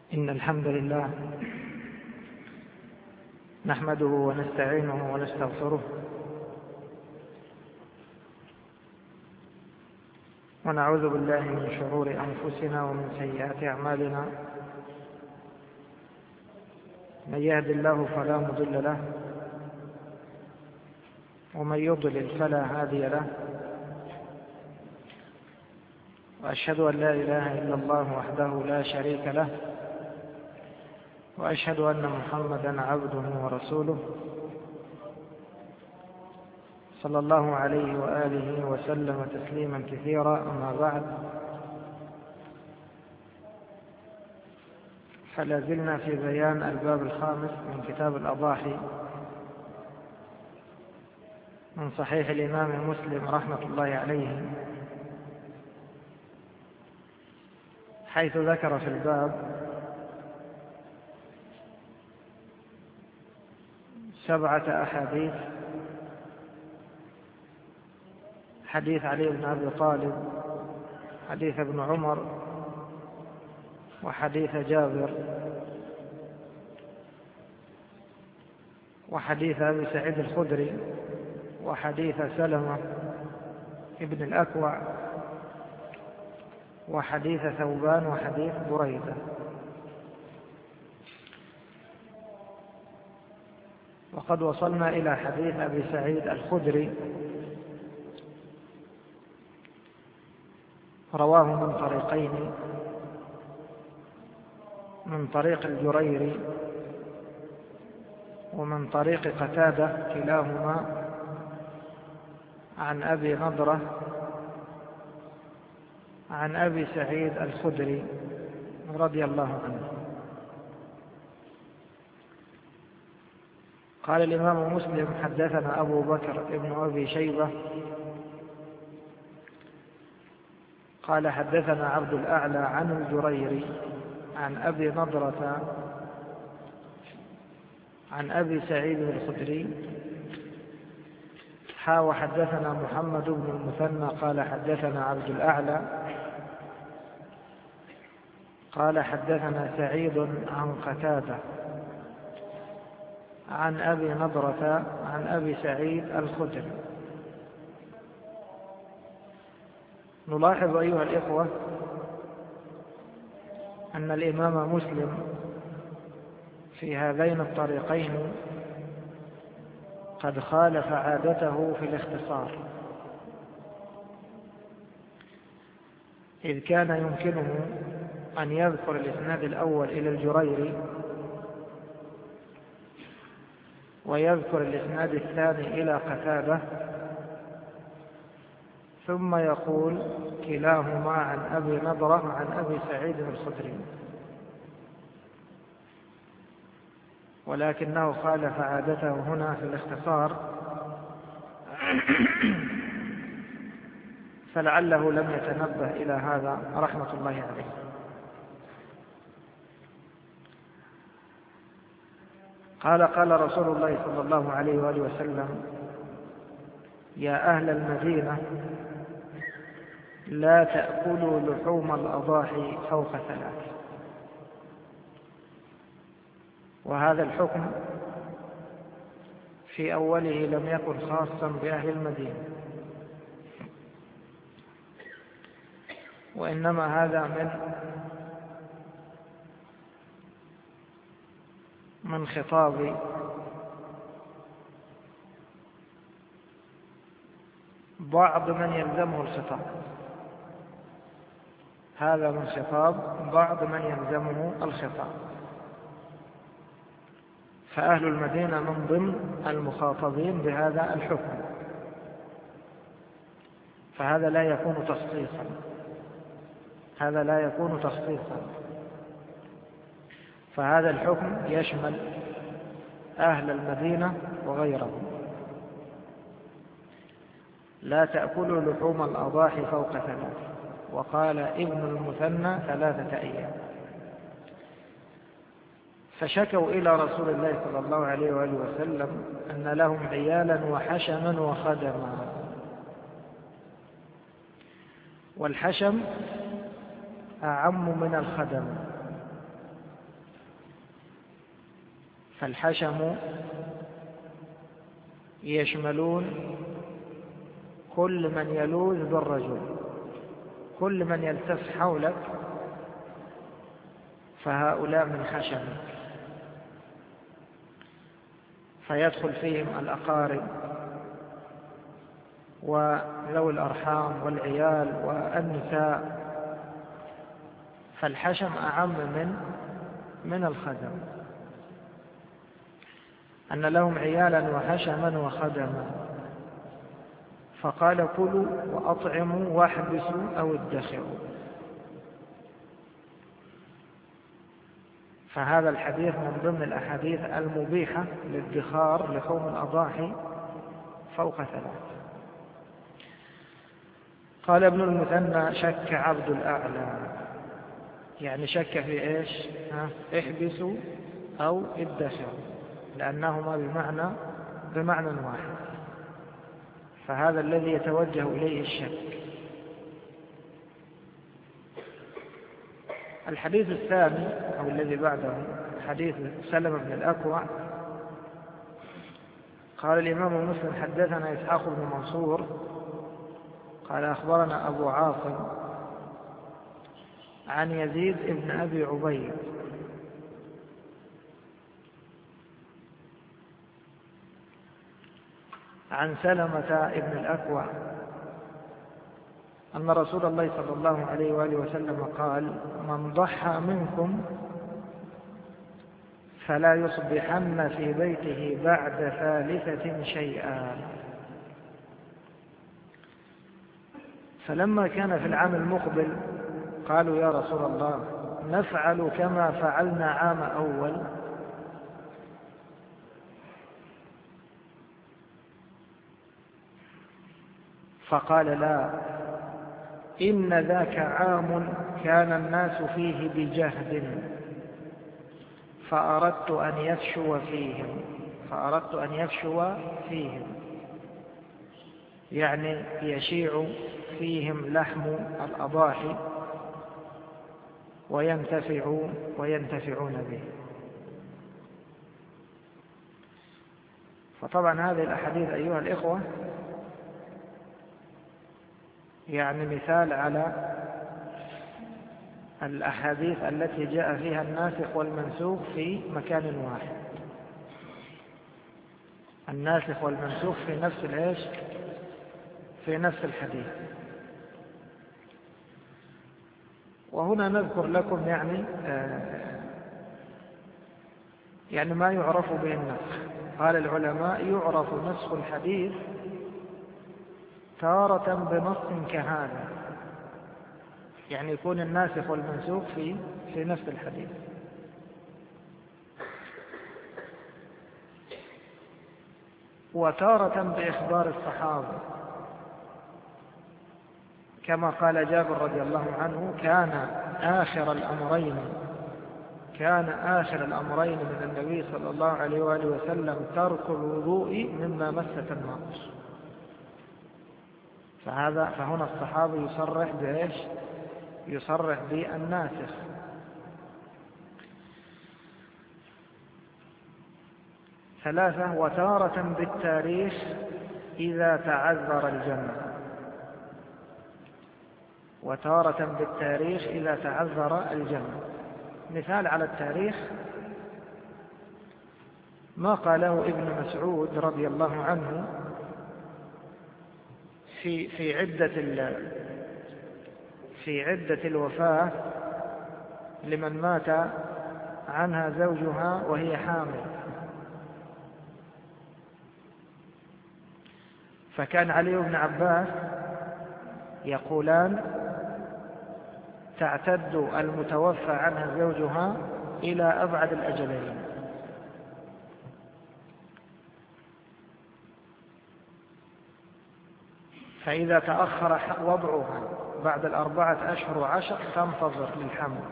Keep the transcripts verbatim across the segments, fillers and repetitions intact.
إن الحمد لله نحمده ونستعينه ونستغفره ونعوذ بالله من شرور أنفسنا ومن سيئات أعمالنا. من يهد الله فلا مضل له ومن يضلل فلا هادي له، وأشهد أن لا إله إلا الله وحده لا شريك له، وأشهد أن محمدا عبده ورسوله صلى الله عليه وآله وسلم تسليما كثيرا. أما بعد، فلا زلنا في بيان الباب الخامس من كتاب الأضاحي من صحيح الإمام مسلم رحمة الله عليه، حيث ذكر في الباب سبعة أحاديث: حديث علي بن أبي طالب، حديث ابن عمر، وحديث جابر، وحديث أبي سعيد الخدري، وحديث سلمة ابن الأكوع، وحديث ثوبان، وحديث بريدة. وقد وصلنا إلى حديث أبي سعيد الخدري، رواه من طريقين: من طريق الجريري ومن طريق قتادة، كلاهما عن أبي نضرة عن أبي سعيد الخدري رضي الله عنه. قال الإمام مسلم: حدثنا أبو بكر ابن أبي شيبة قال حدثنا عبد الأعلى عن الجريري عن أبي نضرة عن أبي سعيد الخدري حا وحدثنا محمد بن المثنى قال حدثنا عبد الأعلى قال حدثنا سعيد عن قتادة عن أبي نضرة عن أبي سعيد الخدري. نلاحظ أيها الإخوة أن الإمام مسلم في هذين الطريقين قد خالف عادته في الاختصار، إذ كان يمكنه أن يذكر الإسناد الأول إلى الجريري ويذكر الإسناد الثاني إلى قتادة، ثم يقول كلاهما عن أبي نضرة عن أبي سعيد الخدري، ولكنه خالف عادته هنا في الاختصار، فلعله لم يتنبه إلى هذا رحمة الله عليه. قال قال رسول الله صلى الله عليه وآله وسلم: يا أهل المدينة لا تأكلوا لحوم الأضاحي فوق ثلاث. وهذا الحكم في أوله لم يكن خاصا بأهل المدينة، وإنما هذا من من خطاب بعض من يلزمه الخطاب، هذا من خطاب بعض من يلزمه الخطاب، فأهل المدينة من ضمن المخاطبين بهذا الحكم، فهذا لا يكون تخصيصا، هذا لا يكون تخصيصا، فهذا الحكم يشمل أهل المدينة وغيرهم. لا تأكلوا لحوم الأضاحي فوق ثلاث. وقال ابن المثنى ثلاثة أيام. فشكوا إلى رسول الله صلى الله عليه وآله وسلم أن لهم عيالا وحشما وخدما، والحشم أعم من الخدم، فالحشم يشملون كل من يلوذ بالرجل، كل من يلتف حولك فهؤلاء من حشمك، فيدخل فيهم الأقارب وذوي الأرحام والعيال والنساء، فالحشم أعم من من الخدم، أن لهم عيالا وحشما وخدما، فقال كلوا وأطعموا واحبسوا أو ادخروا. فهذا الحديث من ضمن الأحاديث المبيحة للادخار لحوم الأضاحي فوق ثلاث. قال ابن المثنى شك عبد الأعلى، يعني شك في إيش؟ ها؟ احبسوا أو ادخروا، لأنهما بمعنى بمعنى واحد، فهذا الذي يتوجه إليه الشك. الحديث الثاني أو الذي بعده حديث سلمة بن الأكوع، قال الإمام مسلم حدثنا إسحاق بن منصور قال أخبرنا أبو عاصم عن يزيد بن أبي عبيد عن سلمة بن الأكوع أن رسول الله صلى الله عليه وآله وسلم قال: من ضحى منكم فلا يصبحن في بيته بعد ثالثة شيئا. فلما كان في العام المقبل قالوا: يا رسول الله، نفعل كما فعلنا عام أول؟ فقال: لا، إن ذاك عام كان الناس فيه بجهد فأردت أن يفشو فيهم فأردت أن يفشو فيهم يعني يشيع فيهم لحم الأضاحي وينتفعون وينتفعون به. فطبعا هذه الأحاديث أيها الإخوة يعني مثال على الأحاديث التي جاء فيها الناسخ والمنسوخ في مكان واحد، الناسخ والمنسوخ في نفس الإيش؟ في نفس الحديث. وهنا نذكر لكم يعني آه يعني ما يعرف به النسخ. قال العلماء: يعرف نسخ الحديث تارة بنص كهذا، يعني يكون الناسخ والمنسوخ في في نفس الحديث. وتارة بإخبار الصحابة، كما قال جابر رضي الله عنه: كان آخر الأمرين كان آخر الأمرين من النبي صلى الله عليه وآله وسلم ترك الوضوء مما مست النار. فهذا فهنا الصحابي يصرح بإيش؟ يصرح بالناسخ. ثلاثة: وتارة بالتاريخ إذا تعذر الجمع وتارة بالتاريخ إذا تعذر الجمع. مثال على التاريخ ما قاله ابن مسعود رضي الله عنه في في عدة في عدة الوفاة لمن مات عنها زوجها وهي حامل. فكان علي بن عباس يقولان: تعتد المتوفى عنها زوجها إلى أبعد الأجلين. فإذا تأخر وضعها بعد الأربعة أشهر وعشر تنتظر للحمل،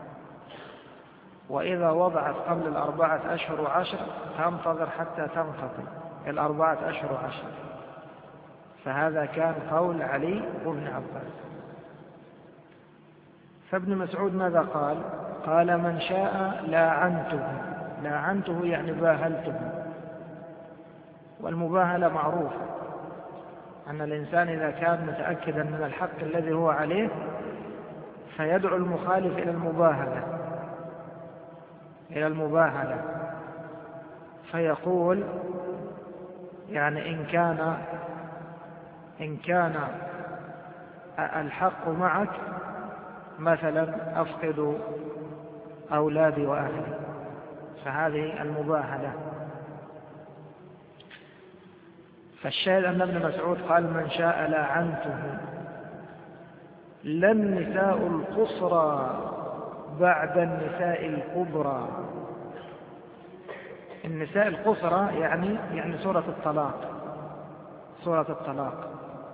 وإذا وضعت قبل الأربعة أشهر وعشر تنتظر حتى تنقضي الأربعة أشهر وعشر. فهذا كان قول علي بن عباس. فابن مسعود ماذا قال؟ قال: من شاء لاعنته لاعنته يعني باهلته. والمباهلة معروفة أن الإنسان إذا كان متأكدا من الحق الذي هو عليه فيدعو المخالف إلى المباهلة إلى المباهلة فيقول يعني إن كان إن كان الحق معك مثلا أفقد أولادي وأهلي، فهذه المباهلة. فالشاهد أن ابن مسعود قال من شاء لاعنته. لا النساء القصرى بعد النساء الكبرى. النساء القصرى يعني يعني سورة الطلاق، سورة الطلاق.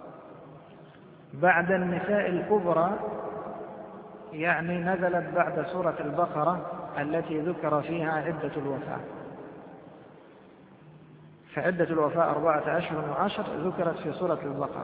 بعد النساء الكبرى يعني نزلت بعد سورة البقرة التي ذكر فيها عدة الوفاة. فعدة الوفاة أربعة أشهر وعشر ذكرت في سورة البقرة،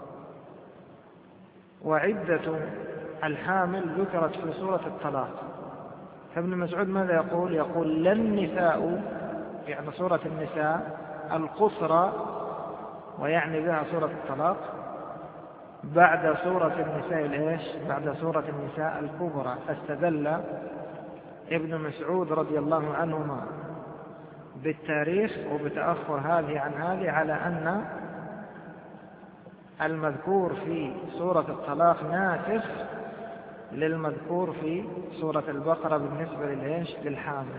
وعدة الحامل ذكرت في سورة الطلاق. فابن مسعود ماذا يقول؟ يقول لا النساء يعني سورة النساء القصرى، ويعني بها سورة الطلاق، بعد سورة النساء الإيش؟ بعد سورة النساء الكبرى. فاستدل ابن مسعود رضي الله عنهما بالتاريخ وبتأخر هذه عن هذه على أن المذكور في سورة الطلاق ناسخ للمذكور في سورة البقرة بالنسبة للإيش؟ للحامل.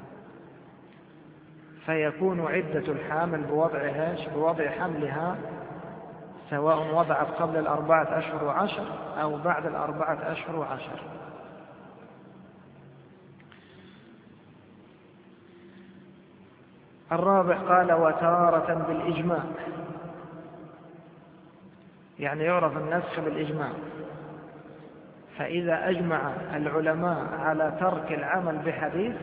فيكون عدة الحامل بوضع إيش؟ بوضع حملها، سواء وضعت قبل الأربعة أشهر وعشر أو بعد الأربعة أشهر وعشر. الرابع قال وتارة بالإجماع، يعني يعرف النسخ بالإجماع. فإذا أجمع العلماء على ترك العمل بحديث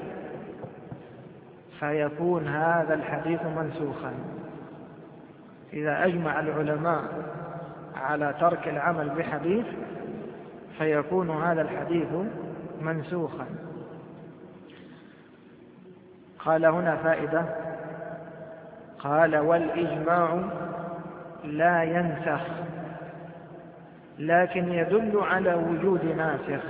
فيكون هذا الحديث منسوخا. إذا أجمع العلماء على ترك العمل بحديث فيكون هذا الحديث منسوخا. قال هنا فائدة، قال والإجماع لا ينسخ لكن يدل على وجود ناسخ.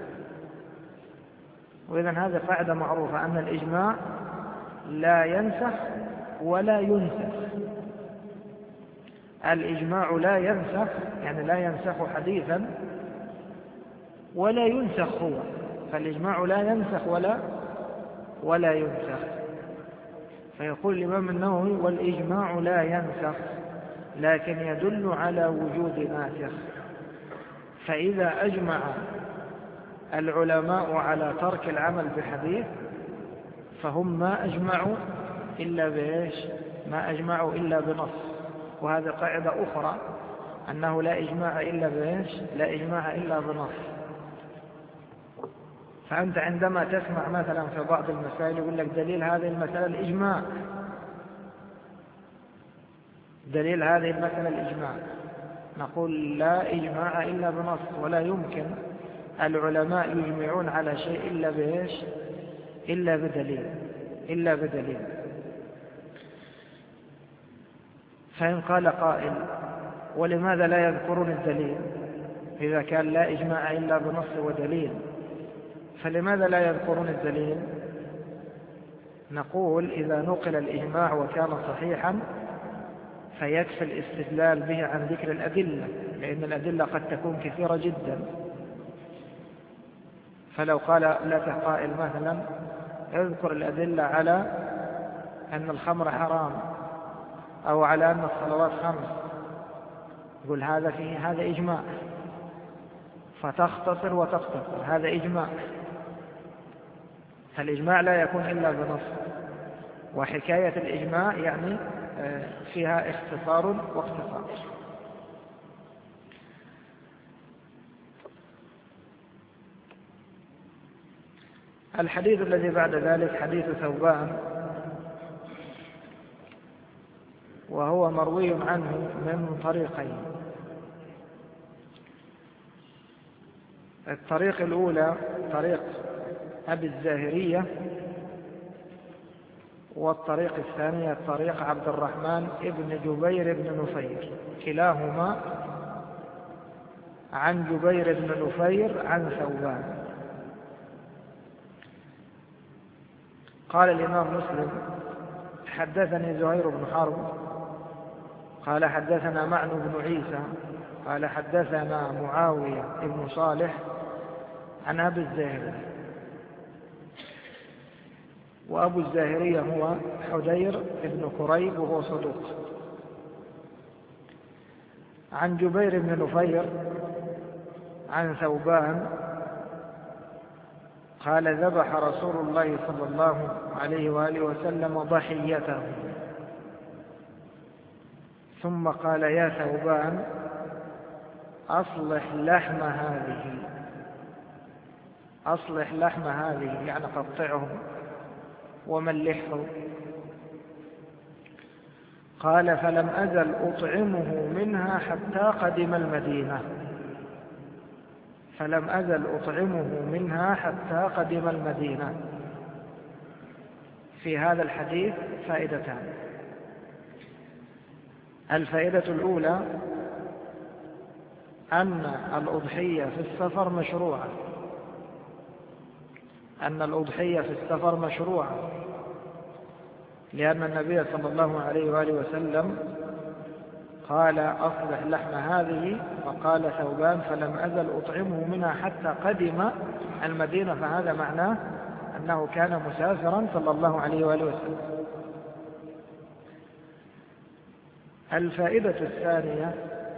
وإذن هذا قاعدة معروفة أن الإجماع لا ينسخ ولا ينسخ. الإجماع لا ينسخ يعني لا ينسخ حديثا ولا ينسخ هو، فالإجماع لا ينسخ ولا ولا ينسخ. فيقول الإمام النووي والإجماع لا ينسخ لكن يدل على وجود ناسخ. فإذا أجمع العلماء على ترك العمل بحديث فهم ما أجمعوا إلا بإيش؟ ما أجمعوا إلا بنص. وهذه قاعدة أخرى أنه لا إجماع إلا بإيش؟ لا إجماع إلا بنص. فأنت عندما تسمع مثلا في بعض المسائل يقول لك دليل هذه المسألة الإجماع، دليل هذه المسألة الإجماع، نقول لا إجماع إلا بنص، ولا يمكن العلماء يجمعون على شيء إلا بإيش؟ إلا بدليل إلا بدليل. فإن قال قائل ولماذا لا يذكرون الدليل إذا كان لا إجماع إلا بنص ودليل؟ فلماذا لا يذكرون الدليل؟ نقول إذا نقل الإجماع وكان صحيحا فيكفي الاستدلال به عن ذكر الأدلة، لأن الأدلة قد تكون كثيرة جدا. فلو قال لك قائل مثلا اذكر الأدلة على أن الخمر حرام أو على أن الصلوات خمس، يقول هذا فيه هذا إجماع، فتختصر وتختصر هذا إجماع. فالإجماع لا يكون إلا بنص، وحكاية الإجماع يعني فيها اختصار واختصار. الحديث الذي بعد ذلك حديث ثوبان، وهو مروي عنه من طريقين. الطريق الأولى طريق أبي الزاهرية والطريق الثانية طريق عبد الرحمن ابن جبير بن نفير، كلاهما عن جبير بن نفير عن ثوبان. قال الإمام مسلم: حدثني زهير بن حرب قال حدثنا معن بن عيسى قال حدثنا معاوية بن صالح عن أبي الزاهري، وأبو الزاهري هو حدير بن كريب وهو صدوق، عن جبير بن نفير عن ثوبان قال: ذبح رسول الله صلى الله عليه وآله وسلم ضحيته، ثم قال: يا ثوبان أصلح لحم هذه، أصلح لحم هذه يعني قطعه وملحه. قال: فلم أزل أطعمه منها حتى قدم المدينة، فلم أزل أطعمه منها حتى قدم المدينة. في هذا الحديث فائدتان. الفائدة الأولى أن الأضحية في السفر مشروعة، أن الأضحية في السفر مشروعة، لأن النبي صلى الله عليه وآله وسلم قال: أصلح لحم هذه، فقال ثوبان: فلم أزل أطعمه منها حتى قدم المدينة، فهذا معناه أنه كان مسافرا صلى الله عليه وآله وسلم. الفائدة الثانية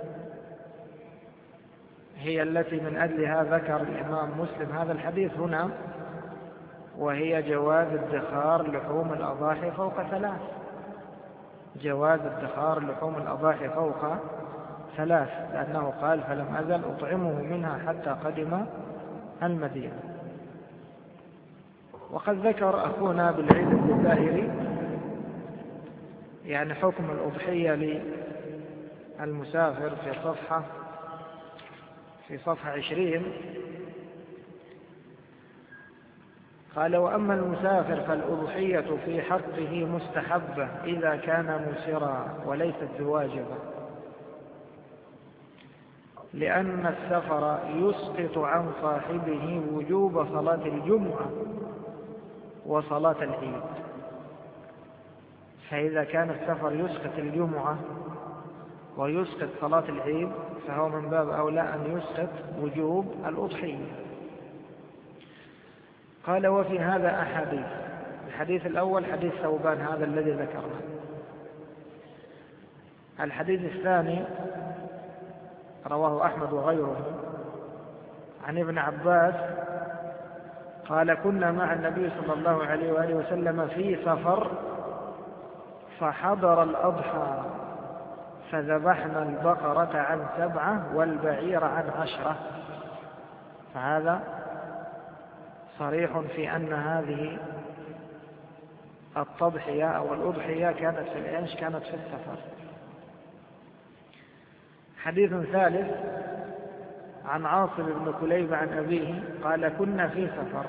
هي التي من أجلها ذكر الإمام مسلم هذا الحديث هنا، وهي جواز ادخار لحوم الأضاحي فوق ثلاث، جواز ادخار لحوم الأضاحي فوق ثلاث، لأنه قال: فلم أزل أطعمه منها حتى قدم المدينة. وقد ذكر أخونا بالعيد الجزائري يعني حكم الأضحية للمسافر في صفحة في صفحة عشرين. قال: وأما المسافر فالأضحية في حقه مستحبة إذا كان مسرا وليست بواجبة، لأن السفر يسقط عن صاحبه وجوب صلاة الجمعة وصلاة العيد، فإذا كان السفر يسقط الجمعة ويسقط صلاة العيد فهو من باب أولى أن يسقط وجوب الأضحية. قال: وفي هذا أحاديث. الحديث الأول حديث ثوبان هذا الذي ذكرنا. الحديث الثاني رواه أحمد وغيره عن ابن عباس قال: كنا مع النبي صلى الله عليه وآله وسلم في سفر فحضر الأضحى فذبحنا البقرة عن سبعة والبعير عن عشرة. فهذا صريح في أن هذه التضحية أو الأضحية كانت في الإنش كانت في السفر. حديث ثالث عن عاصم بن كليب عن أبيه قال: كنا في سفر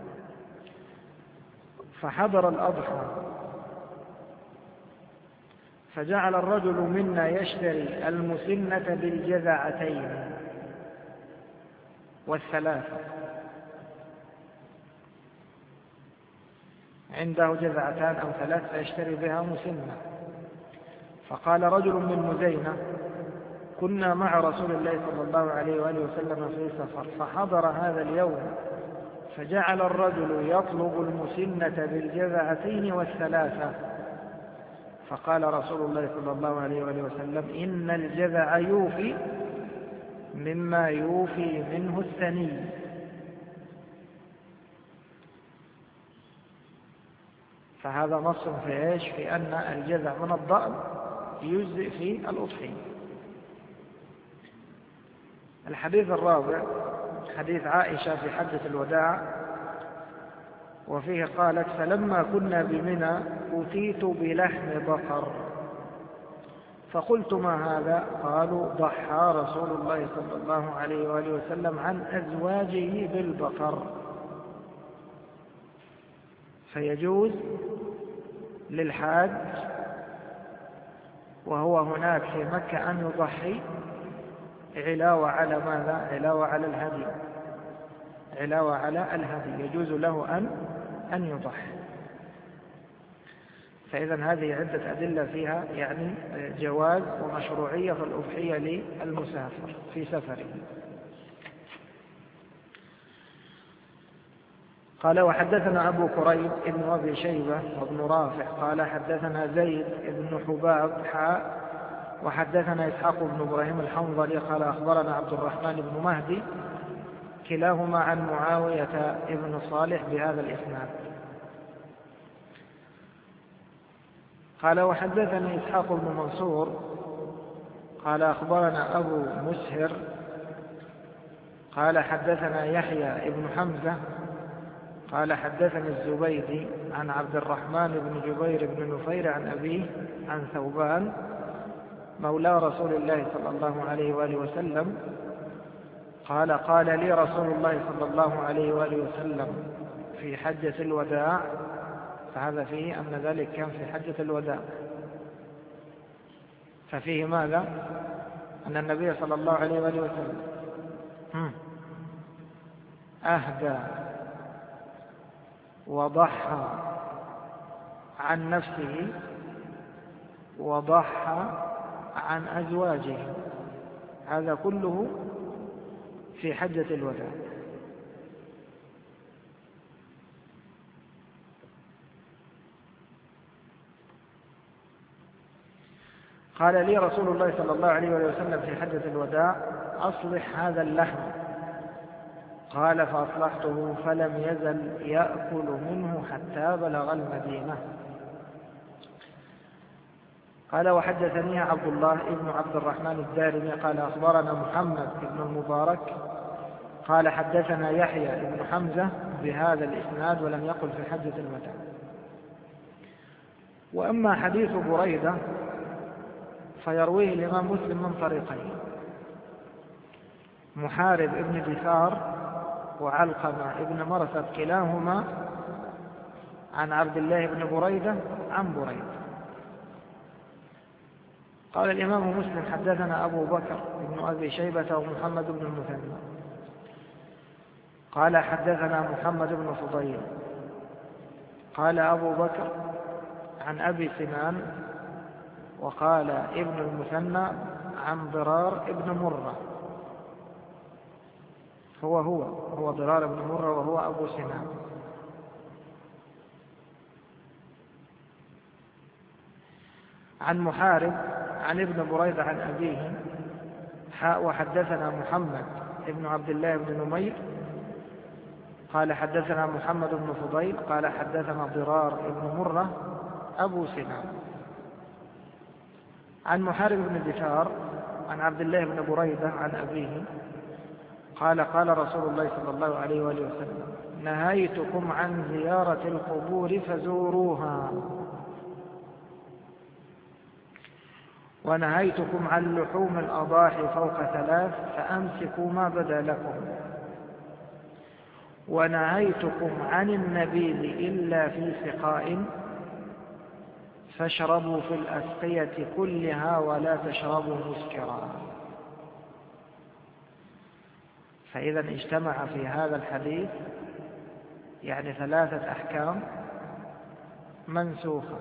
فحضر الأضحى فجعل الرجل منا يشتري المسنة بالجذعتين والثلاثة، عنده جذعتان أو ثلاث فيشتري بها مسنة. فقال رجل من مزينة: كنا مع رسول الله صلى الله عليه وآله وسلم في سفر فحضر هذا اليوم فجعل الرجل يطلب المسنة بالجذعتين والثلاثة، فقال رسول الله صلى الله عليه وآله وسلم: إن الجذع يوفي مما يوفي منه الثني. فهذا نص في إيش؟ في أن الجذع من الضأن يجزئ في الأضحية. الحديث الرابع حديث عائشة في حجة الوداع، وفيه قالت: فلما كنا بمنى أتيت بلحم بقر فقلت: ما هذا؟ قالوا: ضحى رسول الله صلى الله عليه وآله وسلم عن أزواجه بالبقر. فيجوز للحاج وهو هناك في مكة أن يضحي علاوة على ماذا؟ علاوة على الهدي، علاوة على الهدي يجوز له أن أن يضحي. فإذا هذه عدة أدلة فيها يعني جواز ومشروعية في الأضحية للمسافر في سفره. قال وحدثنا أبو كريب ابن أبي شيبة وابن رافع قال حدثنا زيد بن حباب حاء وحدثنا إسحاق بن إبراهيم الحنظلي قال أخبرنا عبد الرحمن بن مهدي كلاهما عن معاوية بن صالح بهذا الإسناد. قال وحدثني إسحاق بن منصور قال أخبرنا أبو مسهر قال حدثنا يحيى بن حمزة قال حدثني الزبيدي عن عبد الرحمن بن جبير بن نفير عن أبيه عن ثوبان مولى رسول الله صلى الله عليه وآله وسلم قال قال لي رسول الله صلى الله عليه وآله وسلم في حجة الوداع، فهذا فيه أن ذلك كان في حجة الوداع، ففيه ماذا؟ أن النبي صلى الله عليه وآله وسلم أهدى وضحى عن نفسه وضحى عن أزواجه، هذا كله في حجة الوداع. قال لي رسول الله صلى الله عليه وسلم في حجة الوداع أصلح هذا اللحم، قال فأصلحته فلم يزل يأكل منه حتى بلغ المدينة. قال وحدثني عبد الله بن عبد الرحمن الدارمي قال أخبرنا محمد بن المبارك قال حدثنا يحيى بن حمزة بهذا الإسناد ولم يقل في حجة الوداع. وأما حديث بريدة فيرويه الإمام مسلم من طريقين، محارب ابن دثار وعلقمة ابن مرثد كلاهما عن عبد الله بن بريدة عن بريدة. قال الإمام مسلم حدثنا أبو بكر بن أبي شيبة ومحمد بن المثنى قال حدثنا محمد بن فضيل قال أبو بكر عن أبي سنان وقال ابن المثنى عن ضرار ابن مرة، هو هو هو ضرار ابن مرة وهو أبو سنان. عن محارب عن ابن بريدة عن أبيه حاء وحدثنا محمد ابن عبد الله بن نمير قال حدثنا محمد بن فضيل قال حدثنا ضرار ابن مرة أبو سنان. عن محارب بن دثار عن عبد الله بن بريدة عن أبيه قال قال رسول الله صلى الله عليه وآله وسلم نهيتكم عن زيارة القبور فزوروها، ونهيتكم عن لحوم الأضاحي فوق ثلاث فأمسكوا ما بدا لكم، ونهيتكم عن النبيذ إلا في سقاء فاشربوا في الأسقية كلها ولا تشربوا مسكرا. فإذا اجتمع في هذا الحديث يعني ثلاثة أحكام منسوخة،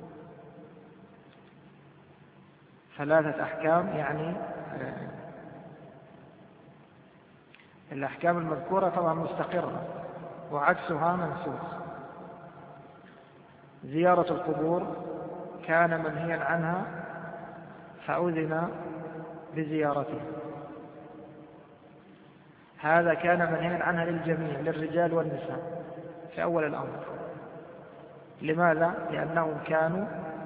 ثلاثة أحكام يعني الأحكام المذكورة طبعا مستقرة وعكسها منسوخ. زيارة القبور كان منهيا عنها فأذن بزيارتها، هذا كان منهيا عنها للجميع للرجال والنساء في أول الأمر. لماذا؟ لأنهم كانوا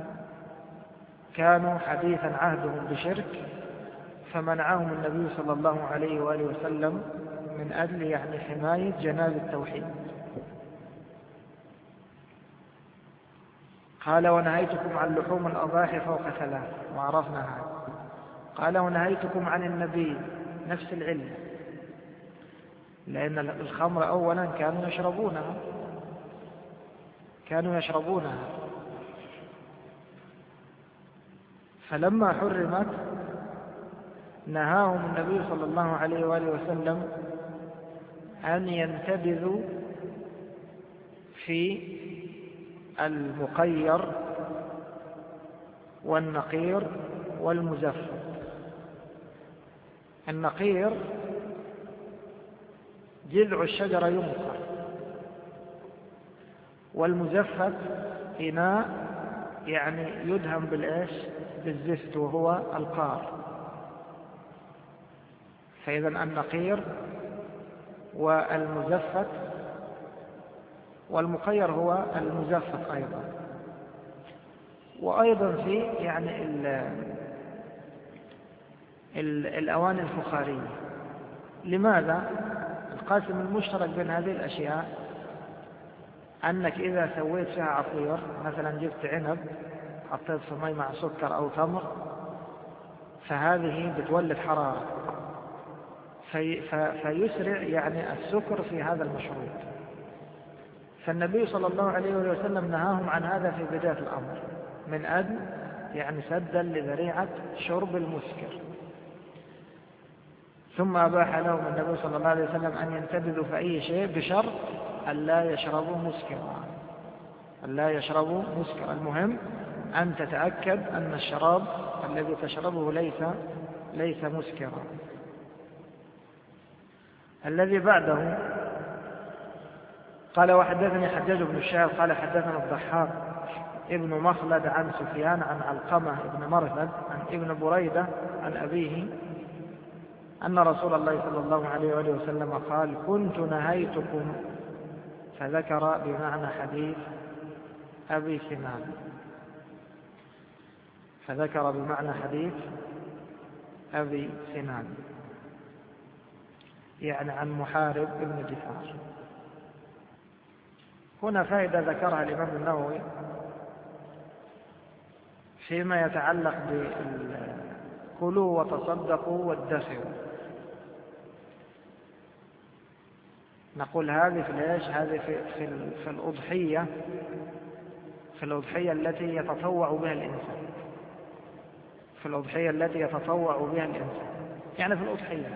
كانوا حديثا عهدهم بشرك فمنعهم النبي صلى الله عليه وآله وسلم من أجل يعني حماية جناب التوحيد. قال ونهيتكم عن لحوم الأضاحي فوق ثلاث وعرفنا هذا. قال ونهيتكم عن النبيذ نفس العلم، لأن الخمر أولا كانوا يشربونها كانوا يشربونها فلما حرمت نهاهم النبي صلى الله عليه وآله وسلم أن ينتبذوا في المقير والنقير والمزفت. النقير جذع الشجرة ينقر، والمزفت إناء يعني يدهم بالإيش؟ بالزفت، وهو القار. فإذا النقير والمزفت، والمقير هو المزفت أيضا. وأيضا في يعني ال ال الأواني الفخارية. لماذا؟ القاسم المشترك بين هذه الأشياء أنك إذا سويت فيها عصير، مثلا جبت عنب حطيت في ماء مع سكر أو تمر، فهذه بتولد حرارة في فيسرع يعني السكر في هذا المشروب. فالنبي صلى الله عليه وسلم نهاهم عن هذا في بداية الأمر، من أجل يعني سدا لذريعة شرب المسكر. ثم أباح لهم النبي صلى الله عليه وسلم أن ينتبذوا في أي شيء بشرط أن لا يشربوا مسكرا، أن لا يشربوا مسكرا. المهم أن تتأكد أن الشراب الذي تشربه ليس ليس مسكرا. الذي بعده قال: وحدثني حجاج بن الشهاب قال حدثنا الضحاك ابن مخلد عن سفيان عن علقمة ابن مرثد عن ابن بريدة عن أبيه أن رسول الله صلى الله عليه وآله وسلم قال: كنت نهيتكم، فذكر بمعنى حديث أبي سنان، فذكر بمعنى حديث أبي سنان، يعني عن محارب ابن دثار. هنا فائدة ذكرها الإمام النووي فيما يتعلق بالكلوا وتصدقوا وادخروا. نقول هذه في الإيش؟ هذه في, في, في الأضحية، في الأضحية التي يتطوع بها الإنسان، في الأضحية التي يتطوع بها الإنسان، يعني في الأضحية.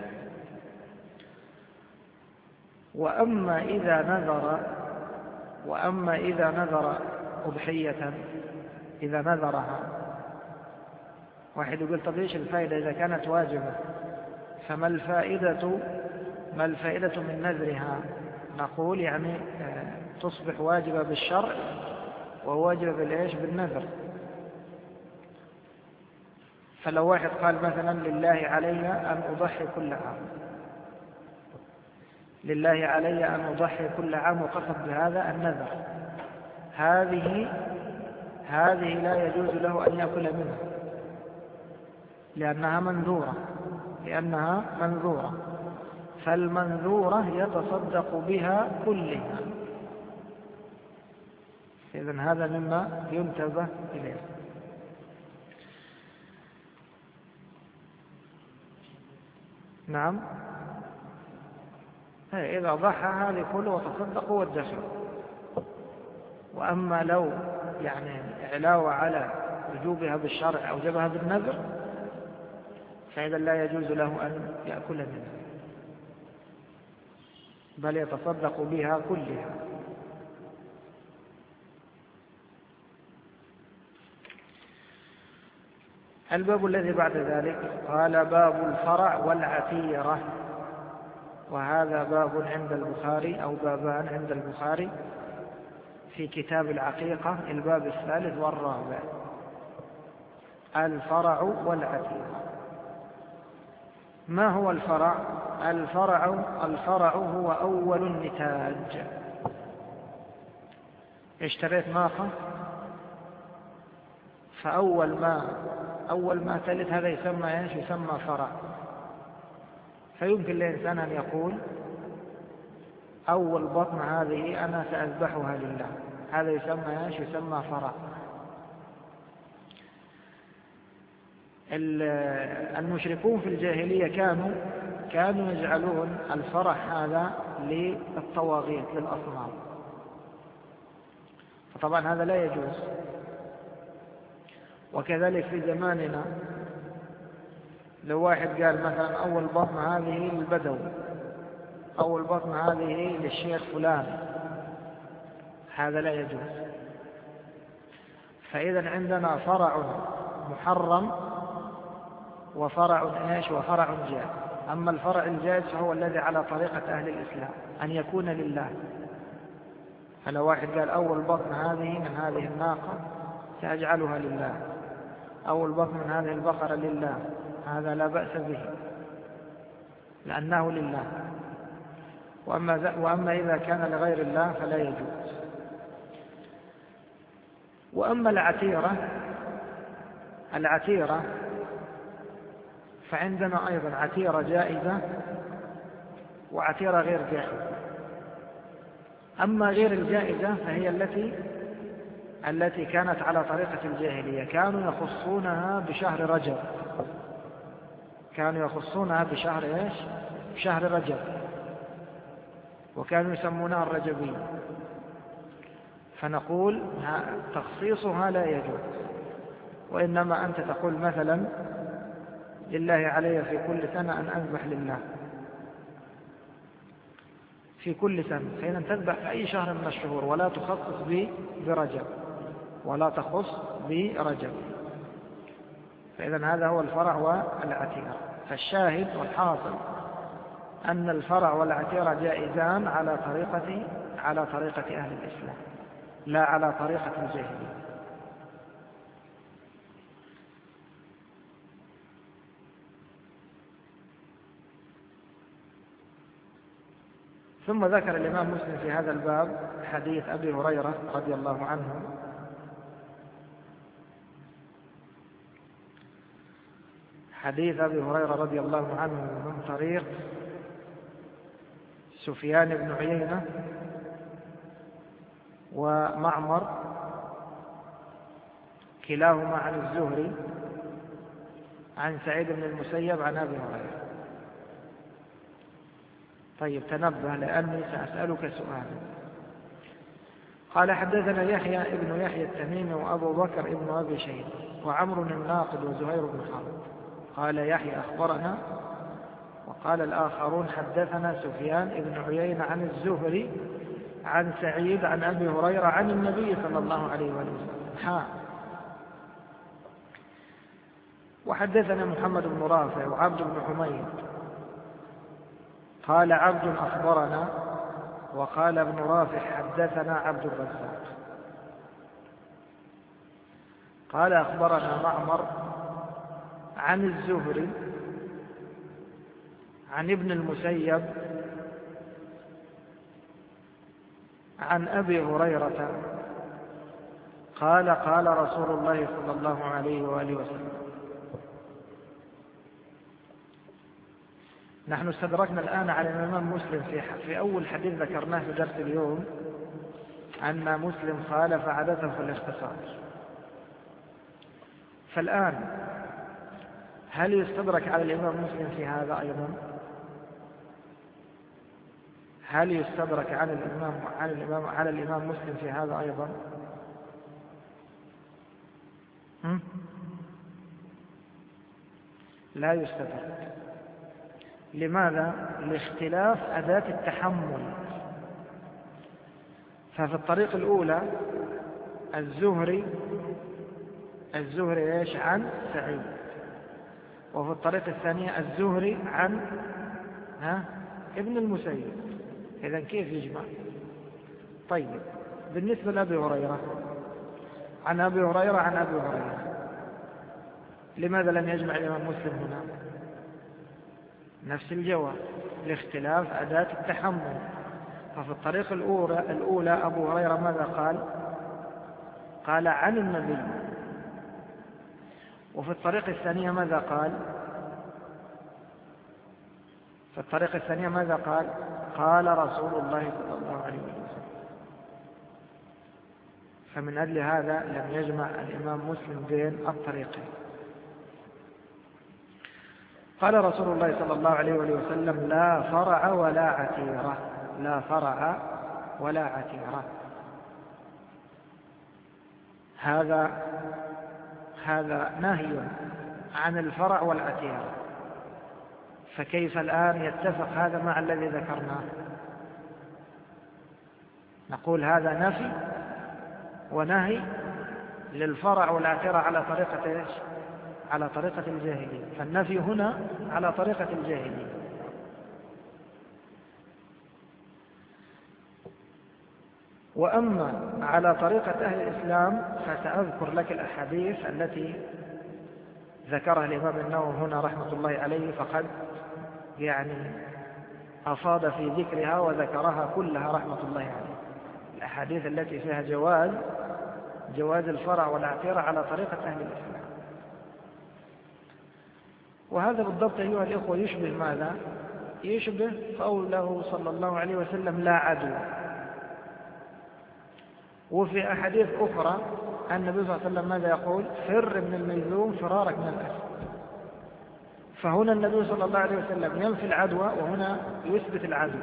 وأما إذا نذر وأما إذا نذر أضحية، إذا نذرها، واحد يقول: طب إيش الفائدة إذا كانت واجبة؟ فما الفائدة ما الفائدة من نذرها؟ نقول يعني تصبح واجبة بالشرع وواجبة بالإيش؟ بالنذر. فلو واحد قال مثلا: لله علي أن أضحي كل عام، لله علي أن أضحي كل عام، وقصد بهذا النذر، هذه هذه لا يجوز له أن يأكل منها، لأنها منذورة لأنها منذورة فالمنذورة يتصدق بها كلها. إذن هذا مما ينتبه إليه. نعم، إذا ضحى هذه كله وتصدق وادخر. وأما لو يعني علاوة على وجوبها بالشرع أو جبها بالنذر، فإذا لا يجوز له أن يأكل منها، بل يتصدق بها كلها. الباب الذي بعد ذلك قال: باب الفرع والعتيرة. وهذا باب عند البخاري أو بابان عند البخاري في كتاب العقيقة، الباب الثالث والرابع. الفرع والعتيرة. ما هو الفرع؟ الفرع الفرع هو أول النتاج. اشتريت ناقة، فأول ما أول ما تلد هذا يسمى ايش؟ يسمى فرع. فيمكن للإنسان أن يقول: أول بطن هذه أنا سأذبحها لله، هذا يسمى ايش؟ يسمى فرع. المشركون في الجاهلية كانوا كانوا يجعلون الفرع هذا للطواغيت، للأصنام، فطبعا هذا لا يجوز. وكذلك في زماننا لو واحد قال مثلا أول بطن هذه للبدوي، أول بطن هذه للشيخ فلان، هذا لا يجوز. فإذا عندنا فرع محرم وفرع إيش وفرع جائز. أما الفرع الجائز فهو الذي على طريقة أهل الإسلام أن يكون لله. فلو واحد قال أول بطن هذه من هذه الناقة سأجعلها لله، أول بطن من هذه البقرة لله، هذا لا بأس به لأنه لله. وأما, وأما إذا كان لغير الله فلا يجوز. وأما العتيرة العتيرة فعندنا أيضا عتيرة جائزة وعتيرة غير جائزة. أما غير الجائزة فهي التي التي كانت على طريقة الجاهلية، كانوا يخصونها بشهر رجب، كانوا يخصونها بشهر إيش؟ بشهر رجب، وكانوا يسمونها الرجبية. فنقول تخصيصها لا يجوز، وإنما أنت تقول مثلا لله علي في كل سنة أن أذبح لله في كل سنة، فإذا تذبح في أي شهر من الشهور ولا تخصص برجب ولا تخص برجب. فإذا هذا هو الفرع والعتيرة. فالشاهد والحاصل أن الفرع والعتيرة جائزان على طريقة على طريقة أهل الإسلام لا على طريقة الجاهلية. ثم ذكر الإمام مسلم في هذا الباب حديث أبي هريرة رضي الله عنه حديث أبي هريرة رضي الله عنه من طريق سفيان بن عيينة ومعمر كلاهما عن الزهري عن سعيد بن المسيب عن أبي هريرة. طيب تنبه لأني سأسألك سؤالا. قال حدثنا يحيى ابن يحيى التميمي وأبو بكر ابن أبي شيبة وعمر الناقد وزهير بن حرب. قال يحيى أخبرنا، وقال الآخرون حدثنا سفيان ابن عيينة عن الزهري عن سعيد عن أبي هريرة عن النبي صلى الله عليه وسلم. ها وحدثنا محمد بن رافع وعبد بن حميد. قال عبد أخبرنا، وقال ابن رافع حدثنا عبد الرزاق. قال أخبرنا معمر عن الزهري عن ابن المسيب عن أبي هريرة قال قال رسول الله صلى الله عليه وآله وسلم. نحن استدركنا الآن على الإمام مسلم في, في أول حديث ذكرناه في درس اليوم أن مسلم خالف عادته في الاختصار. فالآن هل يستدرك على الإمام مسلم في هذا أيضا؟ هل يستدرك على الإمام على الإمام على الإمام مسلم في هذا أيضا؟ هم؟ لا يستدرك. لماذا؟ لاختلاف أداة التحمل. ففي الطريق الأولى الزهري الزهري ايش عن سعيد، وفي الطريق الثانية الزهري عن ها ابن المسيب. إذن كيف يجمع؟ طيب بالنسبة لأبي هريرة عن أبي هريرة عن أبي هريرة، لماذا لم يجمع الإمام مسلم هنا؟ نفس الجواب، لاختلاف أداة التحمل. ففي الطريق الأولى, الأولى أبو هريرة ماذا قال؟ قال عن النبي. وفي الطريق الثانية ماذا قال؟ في الطريق الثانية ماذا قال؟ قال رسول الله صلى الله عليه وسلم. فمن أجل هذا لم يجمع الإمام مسلم بين الطريقين. قال رسول الله صلى الله عليه وسلم لا فرع ولا عتيرة، لا فرع ولا عتيرة. هذا هذا نهي عن الفرع والعتيرة، فكيف الآن يتفق هذا مع الذي ذكرناه؟ نقول هذا نفي ونهي للفرع والعتيرة على طريقة إيش؟ على طريقة الجاهلية، فالنفي هنا على طريقة الجاهلية. وأما على طريقة أهل الإسلام فسأذكر لك الأحاديث التي ذكرها الإمام النووي هنا رحمة الله عليه، فقد يعني أفاض في ذكرها وذكرها كلها رحمة الله عليه، الأحاديث التي فيها جواز جواز الفرع والعتيرة على طريقة أهل الإسلام. وهذا بالضبط أيها الإخوة يشبه ماذا؟ يشبه قوله صلى الله عليه وسلم لا عدوى. وفي أحاديث أخرى النبي صلى الله عليه وسلم ماذا يقول؟ فر من الميزوم فرارك من الأسد. فهنا النبي صلى الله عليه وسلم ينفي العدوى وهنا يثبت العدوى،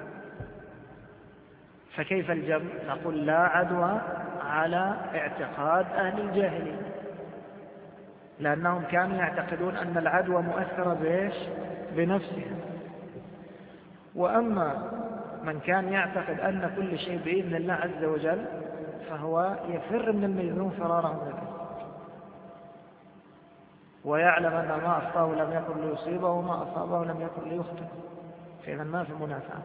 فكيف الجمع؟ نقول لا عدوى على اعتقاد أهل الجاهلية، لأنهم كانوا يعتقدون أن العدوى مؤثرة بإيش؟ بنفسها. وأما من كان يعتقد أن كل شيء بإذن الله عز وجل فهو يفر من الميزون فراره من الأسد، ويعلم أن ما أصابه لم يكن ليصيبه وما أصابه لم يكن ليخطئه، فإذا ما في منافعة.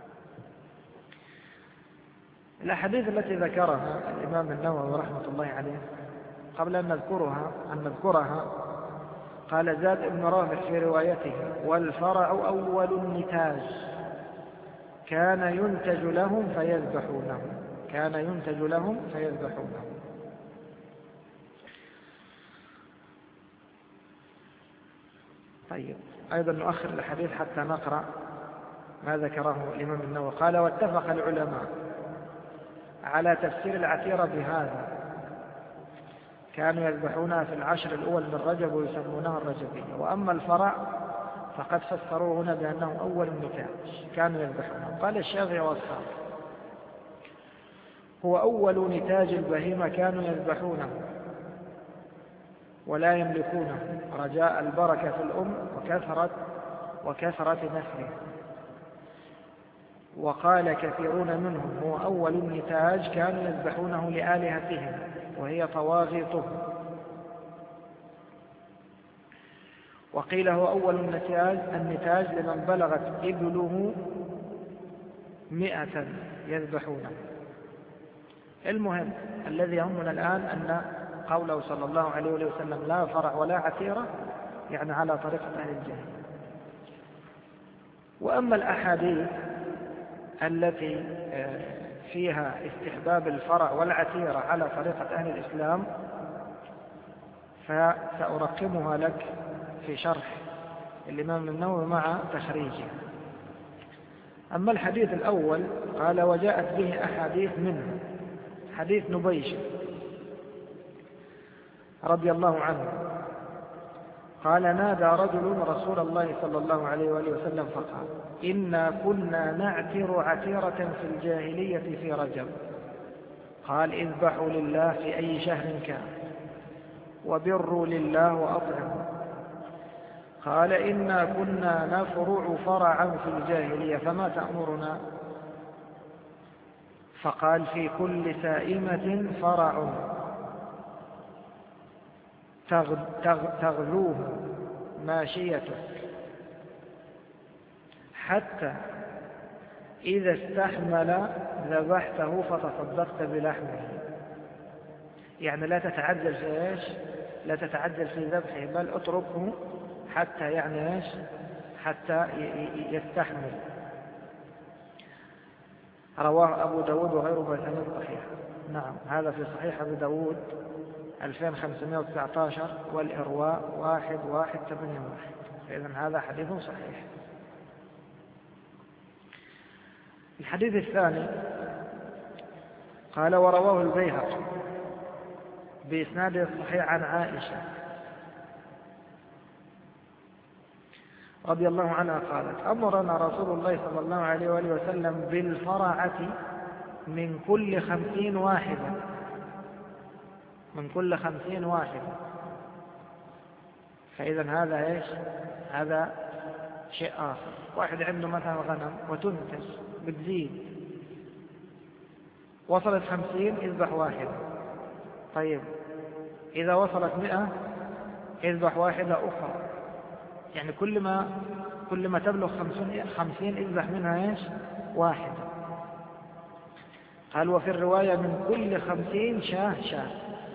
الأحاديث التي ذكرها الإمام النووي رحمة الله عليه قبل أن نذكرها أن نذكرها قال زاد ابن رافع في روايته: والفرع أول النتاج كان ينتج لهم فيذبحونه كان ينتج لهم فيذبحونه طيب، أيضا نؤخر الحديث حتى نقرأ ما ذكره الإمام النووي. قال: واتفق العلماء على تفسير العتيرة بهذا: كانوا يذبحونها في العشر الأول من رجب ويسمونها الرجبية. وأما الفرع فقد فسروه هنا بأنه أول النتاج كانوا يذبحونها. قال الشافعي والصحابة: هو أول نتاج البهيمة كانوا يذبحونه ولا يملكونه رجاء البركة في الأم وكثرة وكثرة نسله. وقال كثيرون منهم: هو أول النتاج كانوا يذبحونه لآلهتهم وهي طواغيتهم. وقيل هو أول النتاج النتاج لمن بلغت إبله مئة يذبحونه. المهم الذي يهمنا الآن أن قوله صلى الله عليه وسلم لا فرع ولا عتيرة يعني على طريقة أهل الجاهلية. وأما الأحاديث التي فيها استحباب الفرع والعتيرة على طريقة أهل الإسلام فسأرقمها لك في شرح الإمام النووي مع تخريجه. أما الحديث الأول قال: وجاءت به أحاديث منه حديث نبيش رضي الله عنه قال: نادى رجل رسول الله صلى الله عليه وآله وسلم فقال: إنا كنا نعتر عتيرة في الجاهلية في رجب. قال: اذبحوا لله في أي شهر كان وبروا لله وأطعموا. قال: إنا كنا نفرع فرعا في الجاهلية فما تأمرنا؟ فقال: في كل سائمة فرع تغلوه ماشيتك حتى إذا استحمل ذبحته فتصدقت بلحمه. يعني لا تتعجل في إيش؟ لا تتعجل في ذبحه، بل اتركه حتى يعني إيش؟ حتى يستحمل. رواه أبو داود وغيره بسند صحيح. نعم، هذا في صحيح أبو داود ألفين وخمسمائة وتسعة عشر والإرواء واحد واحد ثمانية واحد. فإذن هذا حديث صحيح. الحديث الثاني قال: ورواه البيهقي بإسناد الصحيح عن عائشة رضي الله عنها قالت: أمرنا رسول الله صلى الله عليه وآله وسلم بالفرعة من كل خمسين واحدة من كل خمسين واحدة فإذا هذا إيش؟ هذا شيء آخر. واحد عنده مثلا غنم وتنتج بتزيد، وصلت خمسين يذبح واحدة. طيب إذا وصلت مئة يذبح واحدة أخرى، يعني كل ما كل ما تبلغ خمسين يذبح منها إيش؟ واحدة. قال وفي الرواية من كل خمسين شاه شاه.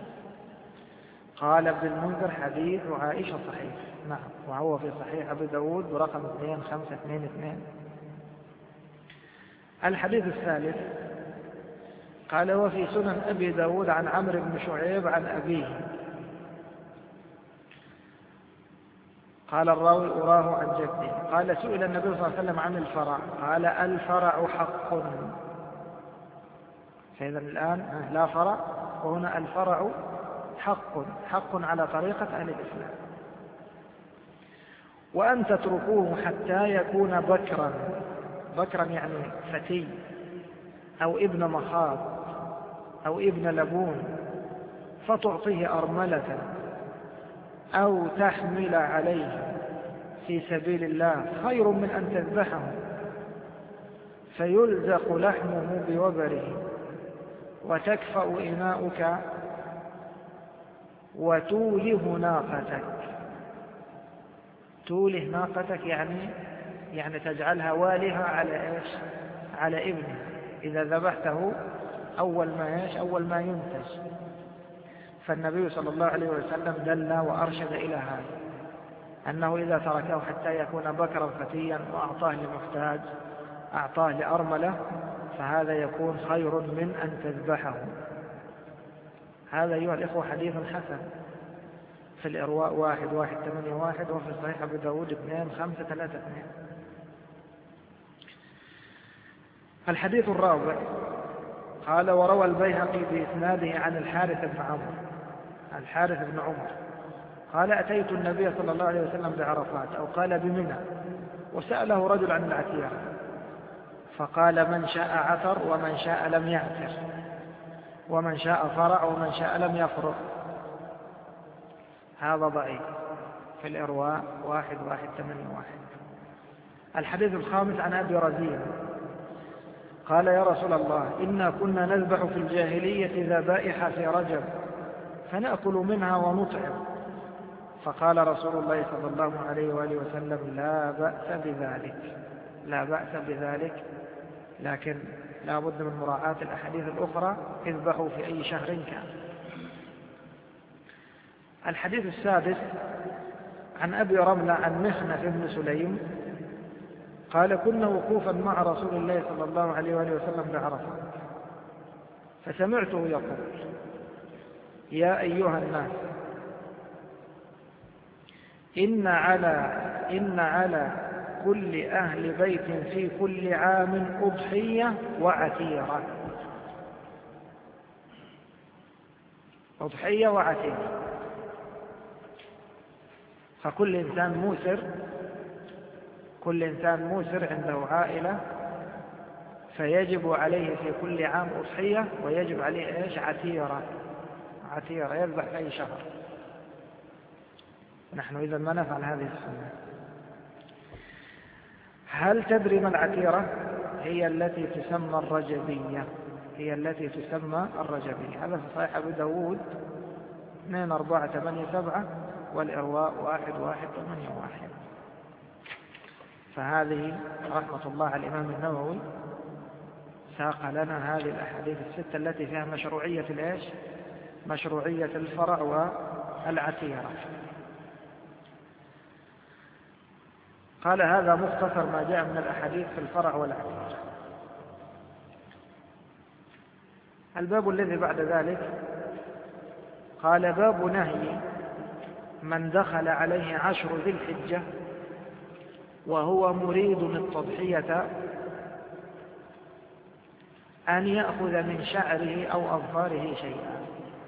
قال ابن المنذر حديث عائشة صحيح، نعم، وهو في صحيح أبي داود برقم اثنين خمسة اثنين اثنين. الحديث الثالث قال وفي سنن أبي داود عن عمرو بن شعيب عن أبيه قال الراوي أراه عن جده قال سئل النبي صلى الله عليه وسلم عن الفرع قال الفرع حق. فإذا الآن لا فرع، وهنا الفرع حق، حق على طريقة أهل الإسلام. وأن تتركوه حتى يكون بكرا، بكرا يعني فتي أو ابن مخاض أو ابن لبون، فتعطيه أرملة أو تحمل عليه في سبيل الله خير من أن تذبحه فيلزق لحمه بوبره وتكفأ إناؤك وتوله ناقتك. توله ناقتك يعني يعني تجعلها والها على إيش؟ على ابنه إذا ذبحته أول ما إيش؟ أول ما ينتج. فالنبي صلى الله عليه وسلم دل وأرشد إلى هذا، أنه إذا تركه حتى يكون بكرا فتيا وأعطاه لمحتاج، أعطاه لأرملة، فهذا يكون خير من أن تذبحه. هذا أيها الإخوة حديث حسن في الإرواء واحد واحد ثمانية واحد، وفي صحيح أبي داود اثنين خمسة ثلاثة اثنين. الحديث الرابع قال وروى البيهقي بإسناده عن الحارث بن عمرو الحارث بن عمر قال أتيت النبي صلى الله عليه وسلم بعرفات أو قال بمنى وسأله رجل عن العتيرة فقال من شاء عثر ومن شاء لم يعثر ومن شاء فرع ومن شاء لم يفرق. هذا ضعيف في الإرواء واحد واحد ثمانية واحد. الحديث الخامس عن أبي رزين قال يا رسول الله إنا كنا نذبح في الجاهلية ذبائح في رجب فنأكل منها ونطعم، فقال رسول الله صلى الله عليه وآله وسلم لا بأس بذلك لا بأس بذلك لكن لا بد من مراعاة الأحاديث الأخرى اذبحوا في أي شهر كان. الحديث السادس عن أبي رملة عن مخنف بن سليم قال كنا وقوفا مع رسول الله صلى الله عليه وآله وسلم بعرفات فسمعته يقول يا أيها الناس إن على إن على كل أهل بيت في كل عام أضحية وعتيرة. أضحية وعتيرة، فكل إنسان موسر كل إنسان موسر عنده عائلة فيجب عليه في كل عام أضحية ويجب عليه إيش؟ عتيرة عتيرة يذبح في أي شهر. نحن إذا ما نفعل هذه السنة. هل تدري ما العتيرة؟ هي التي تسمى الرجبية هي التي تسمى الرجبية. هذا في صحيح أبي داود اثنين أربعة ثمانية سبعة والإرواء واحد واحد ثمانية واحد. فهذه رحمة الله على الإمام النووي ساق لنا هذه الأحاديث الستة التي فيها مشروعية الإيش؟ مشروعية الفرع والعتيرة. قال هذا مختصر ما جاء من الأحاديث في الفرع والعتيرة. الباب الذي بعد ذلك قال باب نهي من دخل عليه عشر ذي الحجة وهو مريد التضحية أن يأخذ من شعره أو أظفاره شيئا.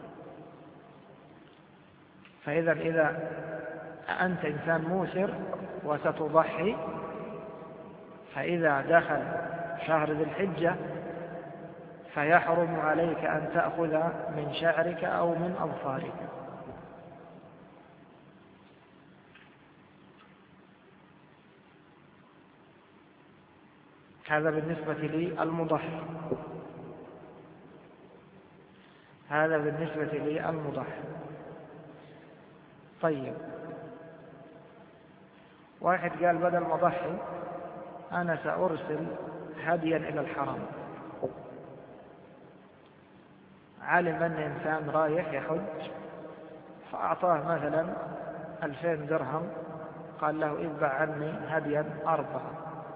فإذا إذا أنت إنسان موسر وستضحي فإذا دخل شهر ذي الحجة فيحرم عليك أن تأخذ من شعرك أو من أظفارك. هذا بالنسبة للمضحي. هذا بالنسبة للمضحي. طيب، واحد قال بدل ما أضحي أنا سأرسل هديا إلى الحرم. علم أن إنسان رايح يحج فأعطاه مثلا ألفين درهم، قال له اذبح عني هديا أربعة،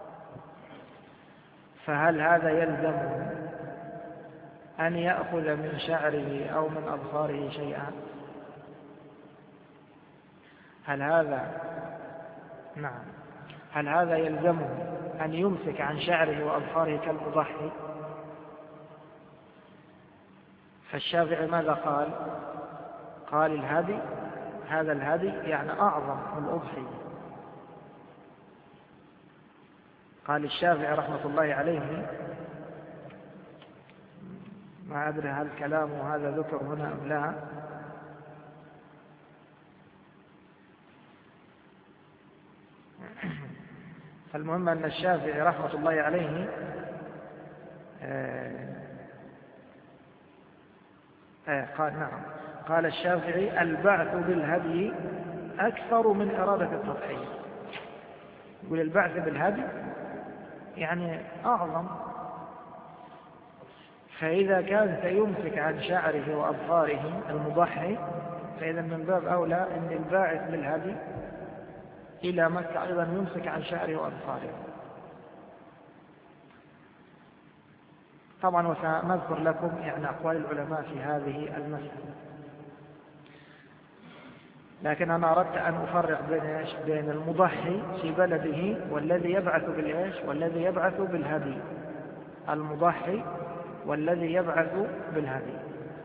فهل هذا يلزمه أن يأخذ من شعره أو من أظفاره شيئا؟ هل هذا نعم هل هذا يلزمه أن يمسك عن شعره وأظفاره كالمضحي؟ فالشافعي ماذا قال؟ قال الهدي، هذا الهدي يعني أعظم من الأضحية. قال الشافعي رحمة الله عليه، ما أدري هل كلامه هذا ذكر هنا أم لا، فالمهم أن الشافعي رحمة الله عليه آه آه قال نعم قال الشافعي البعث بالهدي أكثر من إرادة التضحية. يقول البعث بالهدي يعني أعظم، فإذا كان سيمسك عن شعره وأظفاره المضحي فإذا من باب أولى أن الباعث بالهدي إلى مكة أيضا يمسك عن شعره وأظفاره. طبعا وسنذكر لكم يعني أقوال العلماء في هذه المسألة، لكن أنا أردت أن أفرق بين بين المضحي في بلده والذي يبعث بالإيش والذي يبعث بالهدي. المضحي والذي يبعث بالهدي.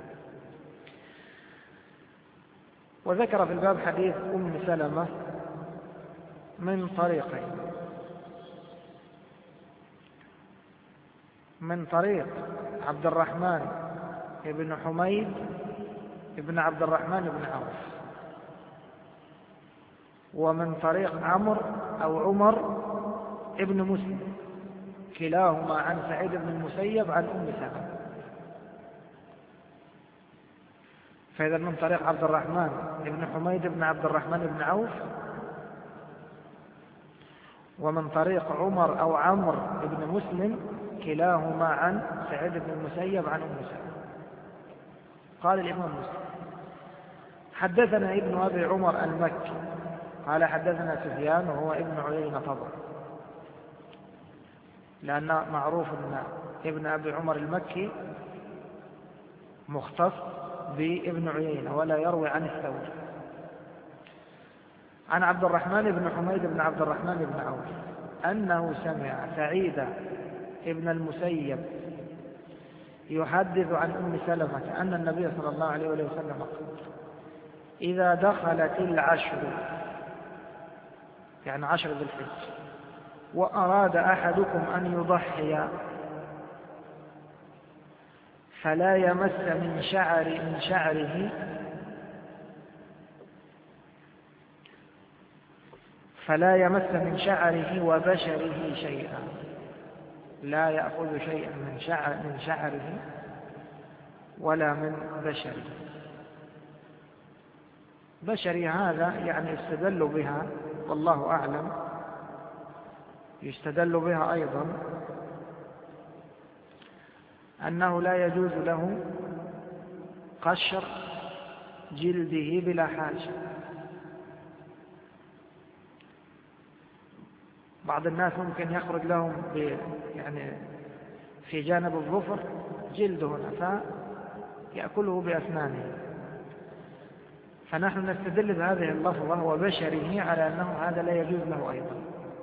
وذكر في الباب حديث أم سلمة من طريقين، من طريق عبد الرحمن بن حميد بن عبد الرحمن بن عوف، ومن طريق عمرو أو عمر ابن مسلم، كلاهما عن سعيد بن المسيب عن أم سلمة. فإذا من طريق عبد الرحمن بن حميد بن عبد الرحمن بن عوف، ومن طريق عمر أو عمرو بن مسلم كلاهما عن سعيد بن المسيب عن أم سلمة. قال الإمام مسلم حدثنا ابن أبي عمر المكي قال حدثنا سفيان وهو ابن عيينة طبعا، لأن معروف أن ابن أبي عمر المكي مختص بابن عيينة ولا يروي عن الثوري. عن عبد الرحمن بن حميد بن عبد الرحمن بن عوف أنه سمع سعيد ابن المسيب يحدث عن أم سلمة أن النبي صلى الله عليه وسلم قال إذا دخلت العشر، يعني عشر ذي الحجة، وأراد أحدكم أن يضحي فلا يمس من شعر من شعره فلا يمس من شعره وبشره شيئا، لا يأخذ شيئا من شعر من شعره ولا من بشره. بشري هذا يعني يستدل بها والله أعلم، يستدل بها أيضا أنه لا يجوز له قشر جلده بلا حاجة. بعض الناس ممكن يخرج لهم يعني في جانب الظفر جلده هنا فيأكله بأسنانه، فنحن نستدل بهذه اللفظة وبشره على أنه هذا لا يجوز له أيضا،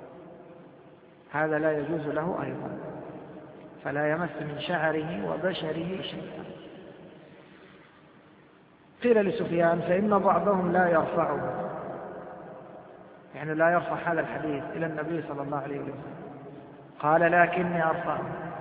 هذا لا يجوز له أيضا، فلا يمس من شعره وبشره شيئا. قيل لسفيان فإن بعضهم لا يرفعه، يعني لا يرفع هذا الحديث إلى النبي صلى الله عليه وسلم، قال لكني أرفعه.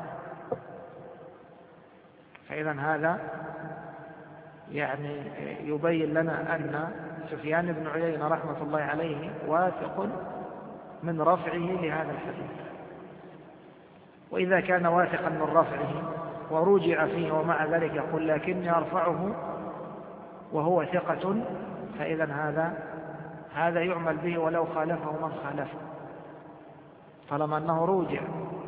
فإذا هذا يعني يبين لنا أن سفيان بن عيينة رحمة الله عليه واثق من رفعه لهذا الحديث. وإذا كان واثقا من رفعه ورجع فيه ومع ذلك يقول لكني أرفعه وهو ثقة، فإذا هذا هذا يعمل به ولو خالفه من خالفه طالما أنه روجع.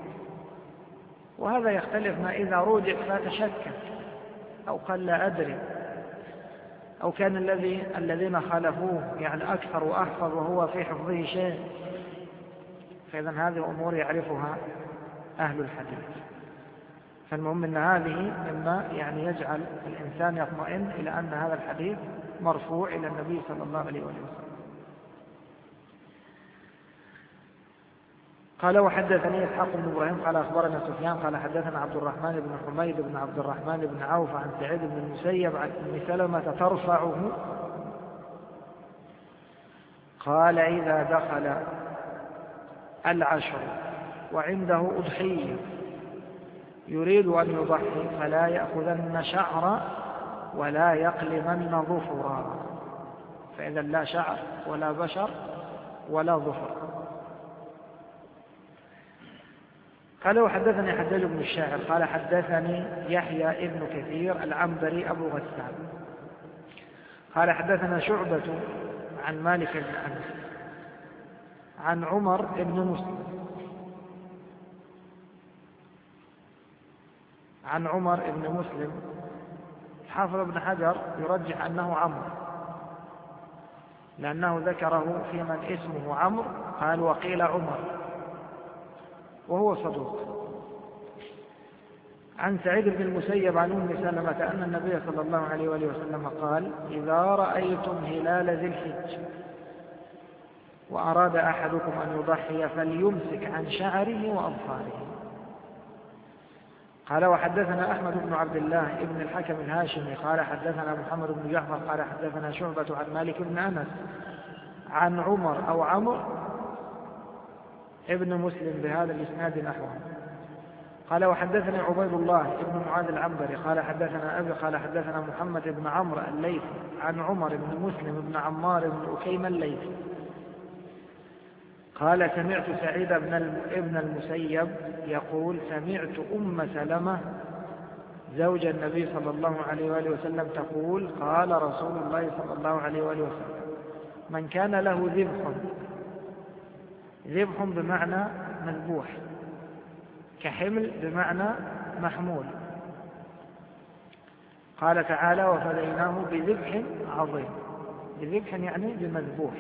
وهذا يختلف ما إذا روجع فتشكك أو قال لا أدري، أو كان الذي الذين خالفوه يعني أكثر وأحفظ وهو في حفظه شيء، فإذا هذه أمور يعرفها أهل الحديث. فالمهم أن هذه مما يعني يجعل الإنسان يطمئن إلى أن هذا الحديث مرفوع إلى النبي صلى الله عليه وسلم. قال وحدثني إسحاق بن إبراهيم قال أخبرنا سفيان قال حدثنا عبد الرحمن بن حميد بن عبد الرحمن بن عوف عن سعيد بن المسيب عن أم سلمة ترفعه قال إذا دخل العشر وعنده أضحية يريد أن يضحي فلا يأخذن شعر ولا يقلمن ظفرا، فإذا لا شعر ولا بشر ولا ظفر. قال وحدثني حجاج بن الشاعر قال حدثني يحيى ابن كثير العنبري أبو غسان قال حدثنا شعبة عن مالك بن أنس عن عمر بن مسلم عن عمر بن مسلم. حافظ ابن حجر يرجح أنه عمرو لأنه ذكره في من اسمه عمرو قال وقيل عمر وهو صدوق. عن سعيد بن المسيب عن أم سلمة أن النبي صلى الله عليه وآله وسلم قال إذا رأيتم هلال ذي الحج وأراد أحدكم أن يضحي فليمسك عن شعره وأظفاره. قال وحدثنا أحمد بن عبد الله ابن الحكم الهاشمي قال حدثنا محمد بن جعفر قال حدثنا شعبة عن مالك بن أنس عن عمر أو عمرو ابن مسلم بهذا الإسناد نحوه. قال وحدثني عبيد الله ابن معاذ العنبري قال حدثنا أبي قال حدثنا محمد بن عمرو الليثي عن عمر بن مسلم بن عمار بن أكيم الليثي قال سمعت سعيد بن ابن المسيب يقول سمعت أم سلمة زوج النبي صلى الله عليه وآله وسلم تقول قال رسول الله صلى الله عليه وآله وسلم من كان له ذبح، ذبح بمعنى مذبوح، كحمل بمعنى محمول. قال تعالى وفديناه بذبح عظيم، بذبح يعني بمذبوح.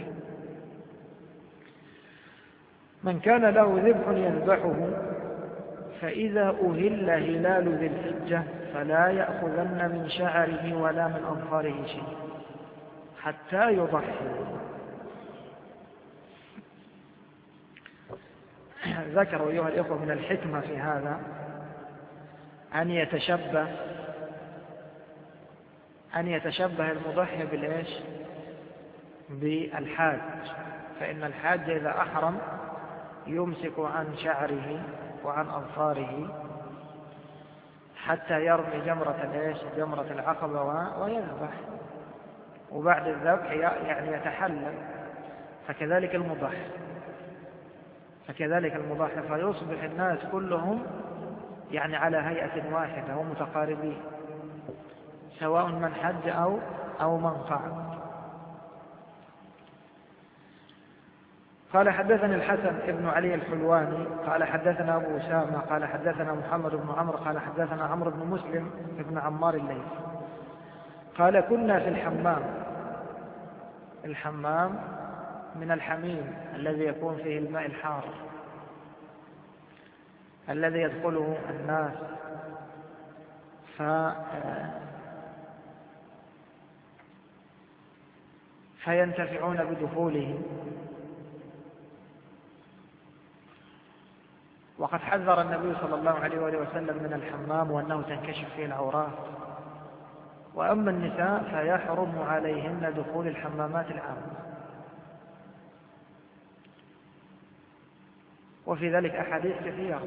من كان له ذبح يذبحه فإذا أهل هلال ذي الحجة فلا يأخذن من شعره ولا من أظفاره شيء حتى يضحي. ذكروا أيها الإخوة من الحكمة في هذا أن يتشبه أن يتشبه المضحي بالإيش؟ بالحاج، فإن الحاج إذا أحرم يمسك عن شعره وعن أظفاره حتى يرمي جمرة الإيش؟ جمرة العقبة ويذبح، وبعد الذبح يعني يتحلل. فكذلك المضحي فكذلك المضحي فيصبح الناس كلهم يعني على هيئة واحدة ومتقاربين سواء من حج أو أو من قعد. قال حدثنا الحسن ابن علي الحلواني قال حدثنا أبو أسامة قال حدثنا محمد بن عمرو قال حدثنا عمرو بن مسلم بن عمار الليثي قال كنا في الحمام. الحمام من الحميم الذي يكون فيه الماء الحار الذي يدخله الناس ف فينتفعون بدخوله. وقد حذر النبي صلى الله عليه وآله وسلم من الحمام وأنه تنكشف فيه العورات. وأما النساء فيحرم عليهن دخول الحمامات العامة. وفي ذلك أحاديث كثيرة.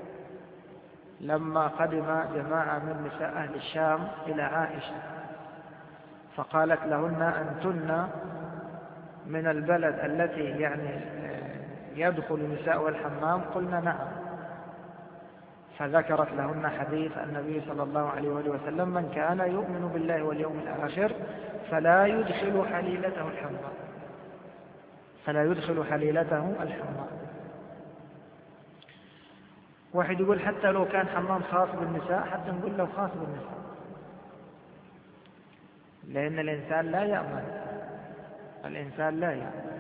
لما قدم جماعة من نساء أهل الشام إلى عائشة فقالت لهن أنتن من البلد التي يعني يدخل النساء والحمام؟ قلنا نعم. فذكرت لهن حديث النبي صلى الله عليه وآله وسلم: من كان يؤمن بالله واليوم الآخر فلا يدخل حليلته الحمراء، فلا يدخل حليلته الحمراء. واحد يقول حتى لو كان حمام خاص بالنساء، حتى نقول له خاص بالنساء، لأن الإنسان لا يأمن، الإنسان لا يأمن.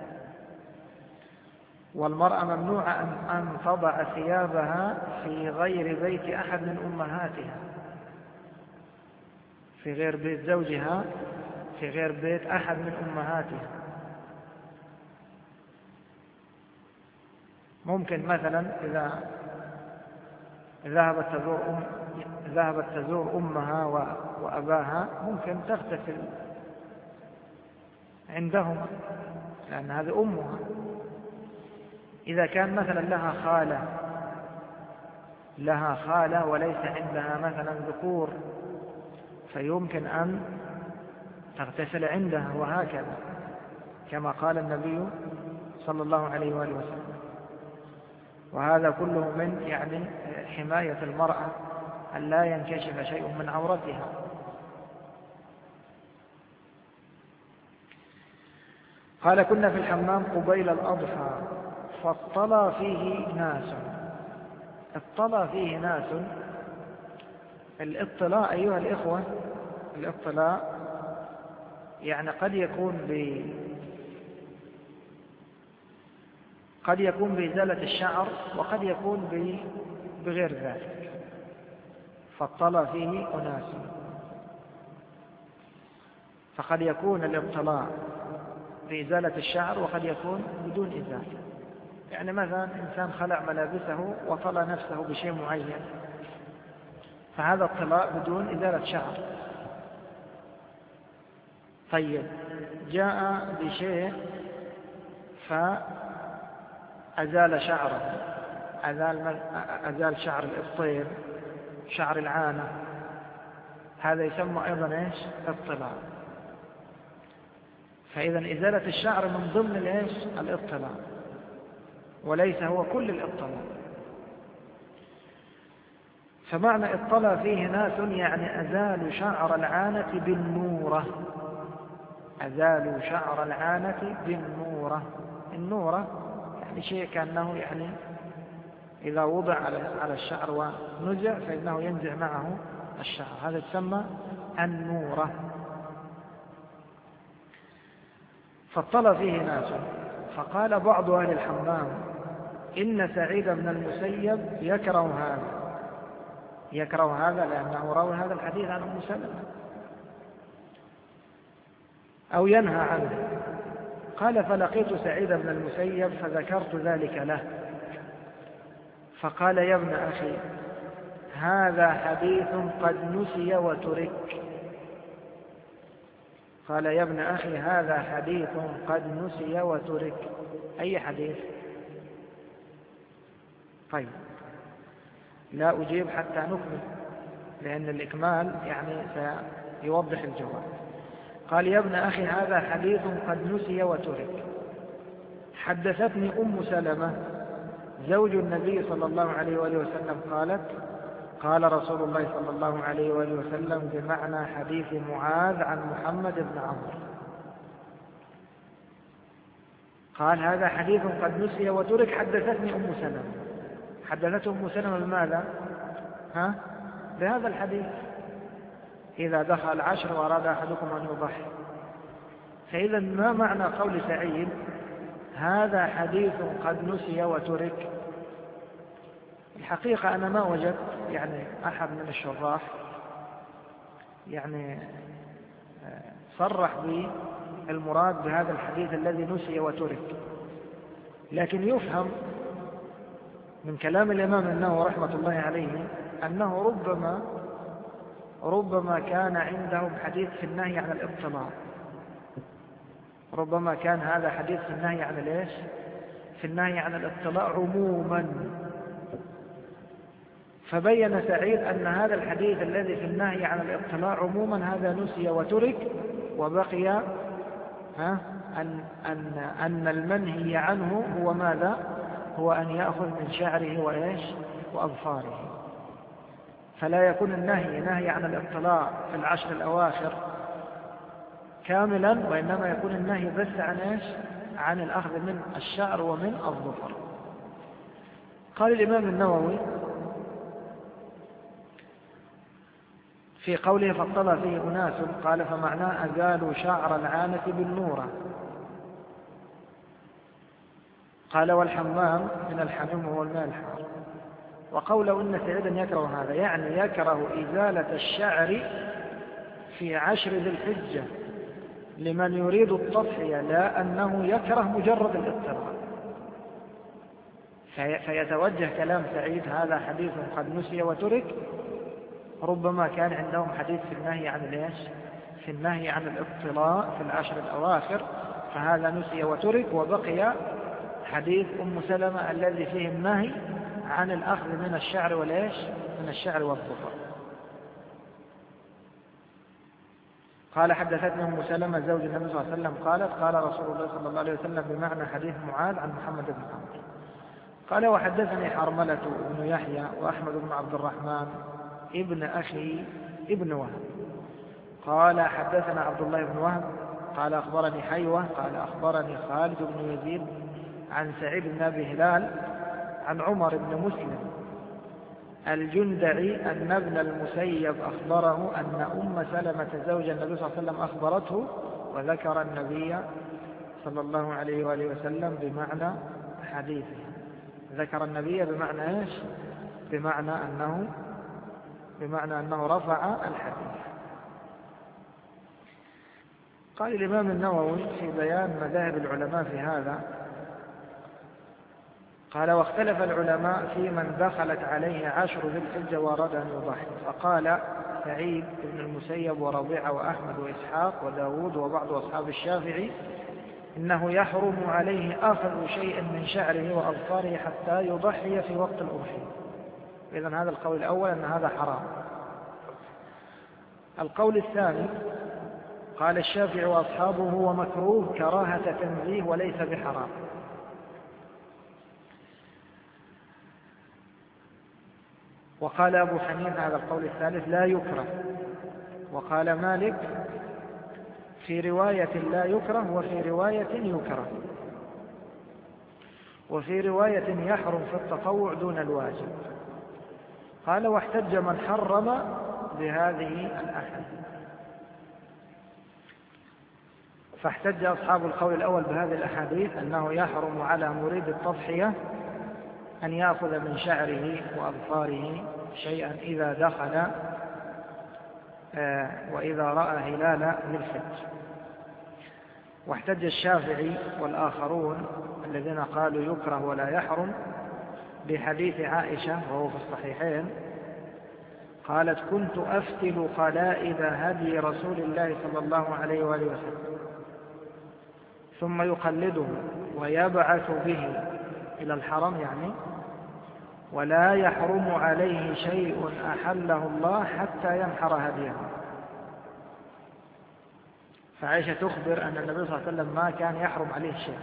والمرأة ممنوع أن تضع ثيابها في غير بيت أحد من أمهاتها، في غير بيت زوجها، في غير بيت أحد من أمهاتها. ممكن مثلا إذا ذهبت تزور أم ذهبت تزور أمها وأباها، ممكن تغتسل عندهما لأن هذه أمها. إذا كان مثلا لها خالة لها خالة وليس عندها مثلا ذكور، فيمكن أن تغتسل عندها، وهكذا كما قال النبي صلى الله عليه وآله وسلم. وهذا كله من يعني حماية المرأة أن لا ينكشف شيء من عورتها. قال: كنا في الحمام قبيل الأضحى فاطلع فيه ناس. اطلع فيه ناس، الاطلاع أيها الإخوة، الاطلاع يعني قد يكون ب قد يكون بإزالة الشعر، وقد يكون بغير ذلك. فاطلع فيه أناس، فقد يكون الاطلاع بإزالة الشعر وقد يكون بدون إزالة. يعني مثلا إنسان خلع ملابسه وطلع نفسه بشيء معين، فهذا اطلاع بدون إزالة شعر. طيب، جاء بشيء فأزال شعره، أزال, أزال شعر الإبطين، شعر العانة، هذا يسمى أيضا إيش؟ اطلاع. فإذا إزالة الشعر من ضمن الإيش؟ الاطلاع، وليس هو كل الاطلاع. فمعنى اطلع فيه ناس يعني أزالوا شعر العانة بالنورة، أزالوا شعر العانة بالنورة. النورة يعني شيء كأنه يعني إذا وضع على الشعر ونزع فإنه ينزع معه الشعر، هذا يسمى النورة. فاطلع فيه ناس، فقال بعض أهل الحمام: إن سعيد بن المسيب يكره هذا، يكره هذا لأنه روى هذا الحديث عن أم سلمة، أو ينهى عنه. قال: فلقيت سعيد بن المسيب فذكرت ذلك له، فقال: يا ابن أخي، هذا حديث قد نسي وترك. قال: يا ابن أخي، هذا حديث قد نسي وترك. أي حديث؟ طيب، لا أجيب حتى نكمل، لأن الإكمال يعني سيوضح الجواب. قال: يا ابن أخي، هذا حديث قد نسي وترك. حدثتني أم سلمة زوج النبي صلى الله عليه وآله وسلم قالت: قال رسول الله صلى الله عليه وآله وسلم بمعنى حديث معاذ عن محمد بن عمرو. قال: هذا حديث قد نسي وترك. حدثتني أم سلمة، حدثته أم سلمة بماذا؟ ها؟ بهذا الحديث: إذا دخل العشر وأراد أحدكم أن يضحي. فإذا ما معنى قول سعيد هذا حديث قد نسي وترك؟ الحقيقة أنا ما وجدت يعني أحد من الشراح يعني صرح بالمراد بهذا الحديث الذي نسي وترك، لكن يفهم من كلام الإمام النووي رحمة الله عليه أنه ربما ربما كان عندهم حديث في النهي عن الاطلاع، ربما كان هذا حديث في النهي عن الايش؟ في النهي عن الاطلاع عموما. فبين سعيد أن هذا الحديث الذي في النهي عن الاطلاع عموما هذا نسي وترك، وبقي ها أن, أن, أن المنهي عنه هو ماذا؟ هو أن يأخذ من شعره وإيش؟ وأظفاره. فلا يكون النهي نهي عن الاطلاع في العشر الأواخر كاملا، وإنما يكون النهي بس عن إيش؟ عن الأخذ من الشعر ومن الظفر. قال الإمام النووي في قوله فاطلع فيه أناس، قال فمعناه أزالوا شعر العانة بالنورة. قال والحمام من الحميم هو الماء الحار. وقوله إن سعيدا يكره هذا يعني يكره إزالة الشعر في عشر ذي الحجة لمن يريد التضحية، لا أنه يكره مجرد الاطلاع. فيتوجه كلام سعيد هذا حديث قد نسي وترك، ربما كان عندهم حديث في النهي عن ليش في النهي عن الاطلاع في العشر الأواخر، فهذا نسي وترك، وبقي حديث أم سلمة الذي فيه النهي عن الأخذ من الشعر وليش من الشعر والظفر. قال حدثتني أم سلمة زوج النبي صلى الله عليه وسلم قالت قال رسول الله صلى الله عليه وسلم بمعنى حديث معاذ عن محمد بن عمرو. قال وحدثني حرملة بن يحيى وأحمد بن عبد الرحمن ابن أخي ابن وهب قال حدثنا عبد الله بن وهب قال أخبرني حيوة قال أخبرني خالد بن يزيد عن سعيد بن أبي هلال عن عمر بن مسلم الجندعي أن ابن المسيب أخبره أن أم سلمة زوج النبي صلى الله عليه وسلم أخبرته، وذكر النبي صلى الله عليه وآله وسلم بمعنى حديثه. ذكر النبي بمعنى إيش؟ بمعنى أنه بمعنى أنه رفع الحديث. قال الإمام النووي في بيان مذاهب العلماء في هذا، قال واختلف العلماء في من دخلت عليه عشر ذي الحجة وأراد أن يضحي، فقال سعيد بن المسيب وربيعة وأحمد وإسحاق وداود وبعض أصحاب الشافعي إنه يحرم عليه أخذ شيء من شعره وأظفاره حتى يضحي في وقت الأضحية. إذن هذا القول الأول أن هذا حرام. القول الثاني قال الشافعي وأصحابه هو مكروه كراهة تنزيه وليس بحرام. وقال أبو حنيفة هذا القول الثالث لا يكره. وقال مالك في رواية لا يكره وفي رواية يكره، وفي رواية يحرم في التطوع دون الواجب. قال واحتج من حرم بهذه الأحاديث، فاحتج أصحاب القول الأول بهذه الأحاديث أنه يحرم على مريد التضحية أن يأخذ من شعره وأظفاره شيئا إذا دخل وإذا رأى هلال ذي الحج. واحتج الشافعي والآخرون الذين قالوا يكره ولا يحرم بحديث عائشة وهو في الصحيحين قالت كنت أفتل قلائد هدي رسول الله صلى الله عليه وآله وسلم ثم يقلده ويبعث به إلى الحرم يعني، ولا يحرم عليه شيء أحله الله حتى ينحر هديه. فعائشة تخبر أن النبي صلى الله عليه وسلم ما كان يحرم عليه شيء.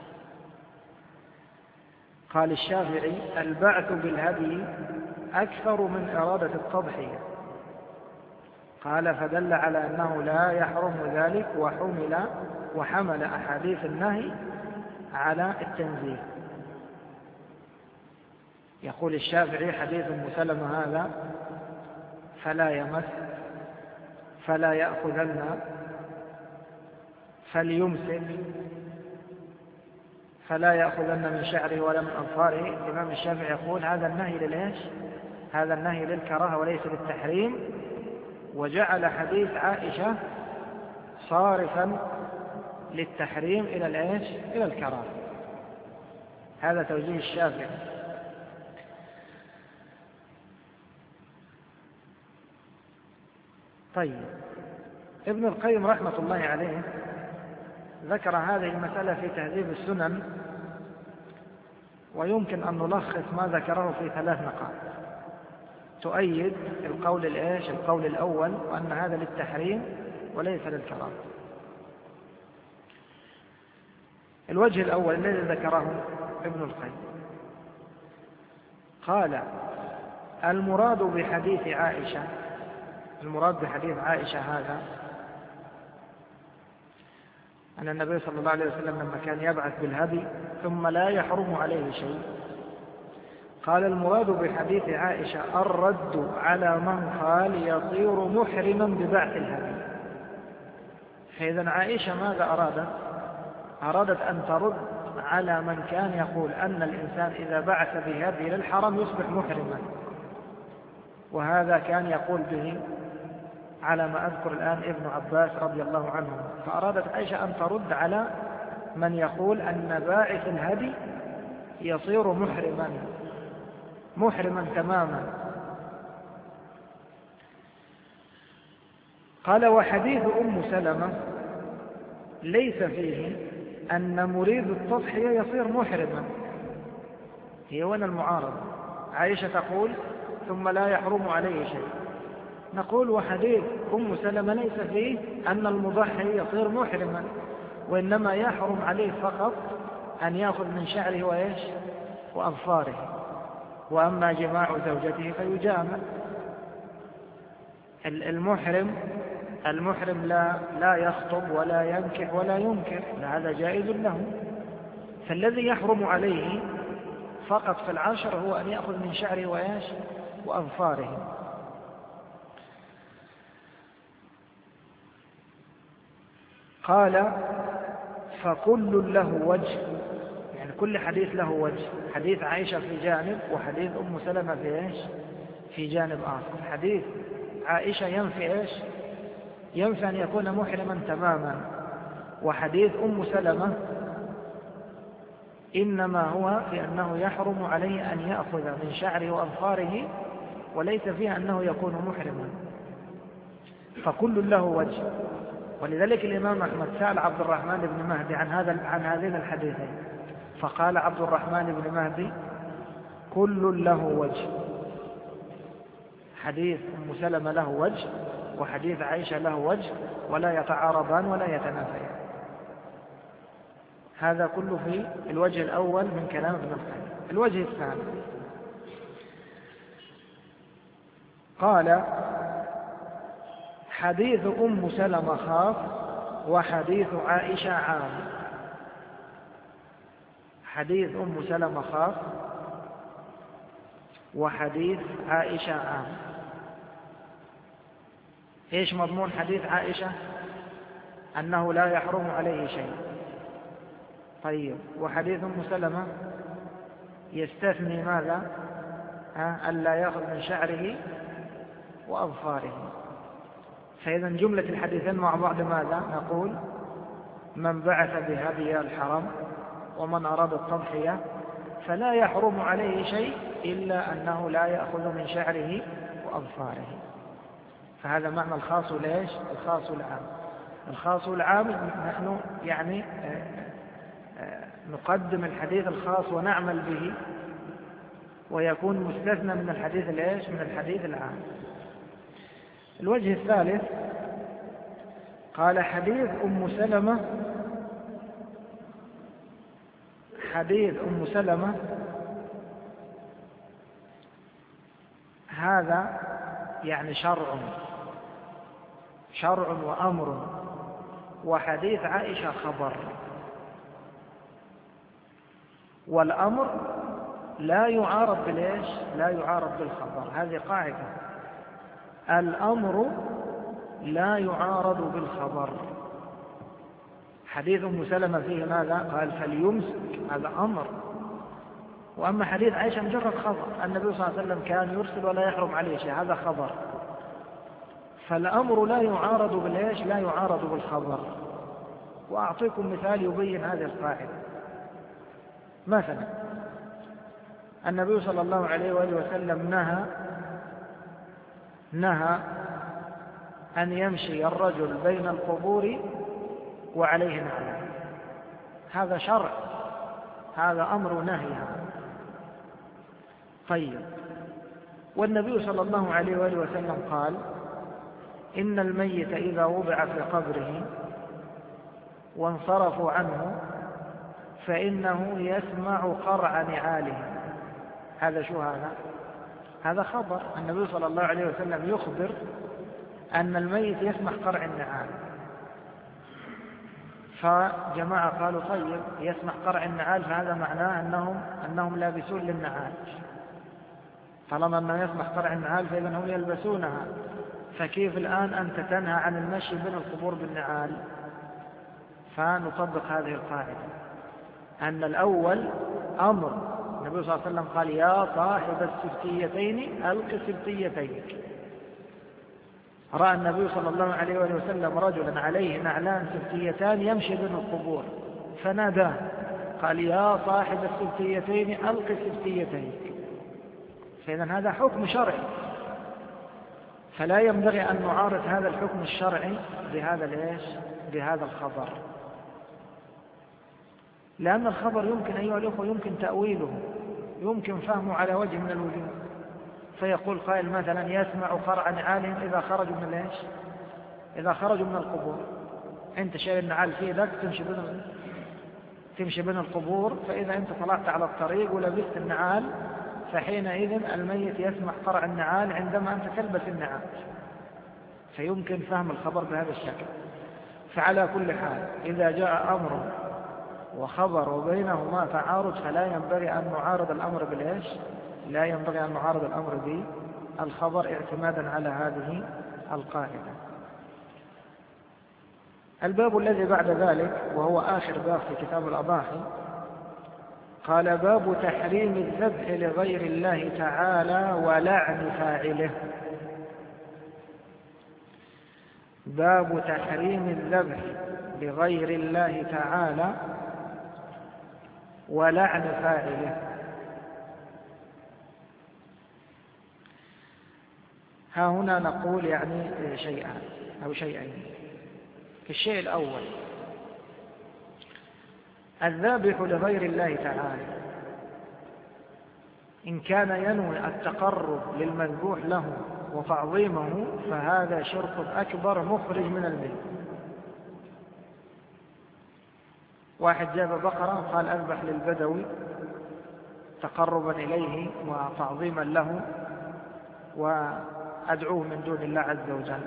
قال الشافعي البعث بالهدي أكثر من إرادة التضحية، قال فدل على أنه لا يحرم ذلك، وحمل وحمل أحاديث النهي على التنزيه. يقول الشافعي حديث أم سلمة هذا فلا يمس فلا يأخذن فليمسك فلا يأخذن من شعره ولا من أظفاره. الإمام الشافعي يقول هذا النهي للإيش؟ هذا النهي للكراهة وليس للتحريم، وجعل حديث عائشة صارفا للتحريم إلى الإيش؟ إلى الكراهة. هذا توجيه الشافعي. طيب، ابن القيم رحمة الله عليه ذكر هذه المسألة في تهذيب السنن، ويمكن أن نلخص ما ذكره في ثلاث نقاط تؤيد القول الإيش؟ القول الأول، وأن هذا للتحريم وليس للكراهة. الوجه الأول الذي ذكره ابن القيم قال المراد بحديث عائشة المراد بحديث عائشة هذا أن النبي صلى الله عليه وسلم لما كان يبعث بالهدي ثم لا يحرم عليه شيء، قال المراد بحديث عائشة الرد على من قال يصير محرما ببعث الهدي. فإذا عائشة ماذا أرادت؟ أرادت أن ترد على من كان يقول أن الإنسان إذا بعث بهدي للحرم يصبح محرما، وهذا كان يقول به على ما أذكر الآن ابن عباس رضي الله عنه. فأرادت عائشة أن ترد على من يقول أن باعث الهدي يصير محرما محرما تماما. قال وحديث أم سلمة ليس فيه أن مريد التضحية يصير محرما. هي وين المعارضة؟ عائشة تقول ثم لا يحرم عليه شيء، نقول وحديث أم سلمة ليس فيه أن المضحي يصير محرما، وإنما يحرم عليه فقط أن يأخذ من شعره وإيش وأظفاره، وأما جماع زوجته فيجامع. المحرم المحرم لا لا يخطب ولا ينكح ولا ينكر، هذا جائز له. فالذي يحرم عليه فقط في العشر هو أن يأخذ من شعره وإيش وأظفاره. قال فكل له وجه، يعني كل حديث له وجه، حديث عائشة في جانب وحديث أم سلمة في إيش في جانب آخر. حديث عائشة ينفي إيش ينفي أن يكون محرما تماما، وحديث أم سلمة إنما هو في أنه يحرم عليه أن يأخذ من شعره وأظفاره، وليس فيه أنه يكون محرما. فكل له وجه. ولذلك الإمام أحمد سأل عبد الرحمن بن مهدي عن هذا عن هذين الحديثين، فقال عبد الرحمن بن مهدي كل له وجه، حديث أم سلمة له وجه وحديث عائشة له وجه، ولا يتعارضان ولا يتنافيان. هذا كله في الوجه الأول من كلام ابن القيم. الوجه الثاني قال حديث أم سلمة خاص وحديث عائشة عام. حديث أم سلمة خاص وحديث عائشة عام. إيش مضمون حديث عائشة؟ أنه لا يحرم عليه شيء. طيب وحديث أم سلمة يستثني ماذا؟ ألا يأخذ من شعره وأظفاره. فإذا جملة الحديثين مع بعض ماذا؟ نقول من بعث بهدي الحرم ومن أراد التضحية فلا يحرم عليه شيء إلا أنه لا يأخذ من شعره وأظفاره. فهذا معنى الخاص ليش؟ الخاص العام. الخاص العام نحن يعني نقدم الحديث الخاص ونعمل به، ويكون مستثنى من الحديث ليش؟ من الحديث العام. الوجه الثالث قال حديث أم سلمة حديث أم سلمة هذا يعني شرع شرع وأمر، وحديث عائشة خبر. والأمر لا يعارض بالإيش؟ لا يعارض بالخبر. هذه قاعدة، الأمر لا يعارض بالخبر. حديث أم سلمة فيه ماذا؟ قال فليمسك، هذا أمر. وأما حديث عائشة مجرد خبر، النبي صلى الله عليه وسلم كان يرسل ولا يحرم عليه شيء، هذا خبر. فالأمر لا يعارض بالإيش؟ لا يعارض بالخبر. وأعطيكم مثال يبين هذه القاعدة. مثلا النبي صلى الله عليه وآله وسلم نهى نهى أن يمشي الرجل بين القبور وعليه نعلان. هذا شرع، هذا أمر نهي. طيب والنبي صلى الله عليه وآله وسلم قال إن الميت إذا وضع في قبره وانصرفوا عنه فإنه يسمع قرع نعاله. هذا شو هذا؟ هذا خبر، النبي صلى الله عليه وسلم يخبر أن الميت يسمح قرع النعال، فجماعة قالوا طيب يسمح قرع النعال فهذا معناه أنهم, أنهم لابسون للنعال، طالما أنه يسمح قرع النعال فإذا هم يلبسونها، فكيف الآن أنت تنهى عن المشي بين القبور بالنعال؟ فنطبق هذه القاعدة أن الأول أمر، النبي صلى الله عليه وسلم قال يا صاحب السبتيتين ألق سبتيتينك. رأى النبي صلى الله عليه وسلم رجلا عليه نعلان سبتيتان يمشي بين القبور فناداه قال يا صاحب السبتيتين ألق سبتيتينك. فإذا هذا حكم شرعي، فلا ينبغي أن نعارض هذا الحكم الشرعي بهذا الإيش؟ بهذا الخبر، لأن الخبر يمكن أيها الأخوة يمكن تأويله، يمكن فهمه على وجه من الوجوه. فيقول قائل مثلا يسمع قرع نعالهم إذا خرجوا من الإيش؟ إذا خرجوا من القبور، أنت شايل النعال في يدك تمشي بين تمشي بين القبور، فإذا أنت طلعت على الطريق ولبست النعال فحينئذ الميت يسمع قرع النعال عندما أنت تلبس النعال، فيمكن فهم الخبر بهذا الشكل. فعلى كل حال إذا جاء أمر وخبر وبينهما تعارض فلا ينبغي أن نعارض الأمر بالإيش؟ لا ينبغي أن نعارض الأمر بالخبر اعتمادا على هذه القاعدة. الباب الذي بعد ذلك وهو آخر باب في كتاب الأضاحي قال باب تحريم الذبح لغير الله تعالى ولعن فاعله. باب تحريم الذبح لغير الله تعالى ولعن فاعله. ها هنا نقول يعني شيئان أو شيئين. الشيء الأول الذابح لغير الله تعالى إن كان ينوي التقرب للمذبوح له وتعظيمه فهذا شرك أكبر مخرج من الملة. واحد جاب بقرة وقال أذبح للبدوي تقربا إليه وتعظيما له وأدعوه من دون الله عز وجل،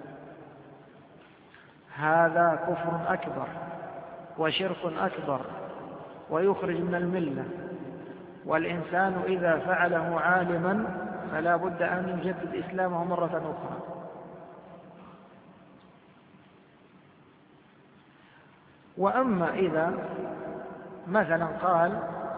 هذا كفر أكبر وشرك أكبر ويخرج من الملة، والإنسان إذا فعله عالما فلا بد أن يجدد إسلامه مرة أخرى. وأما إذا مثلا قال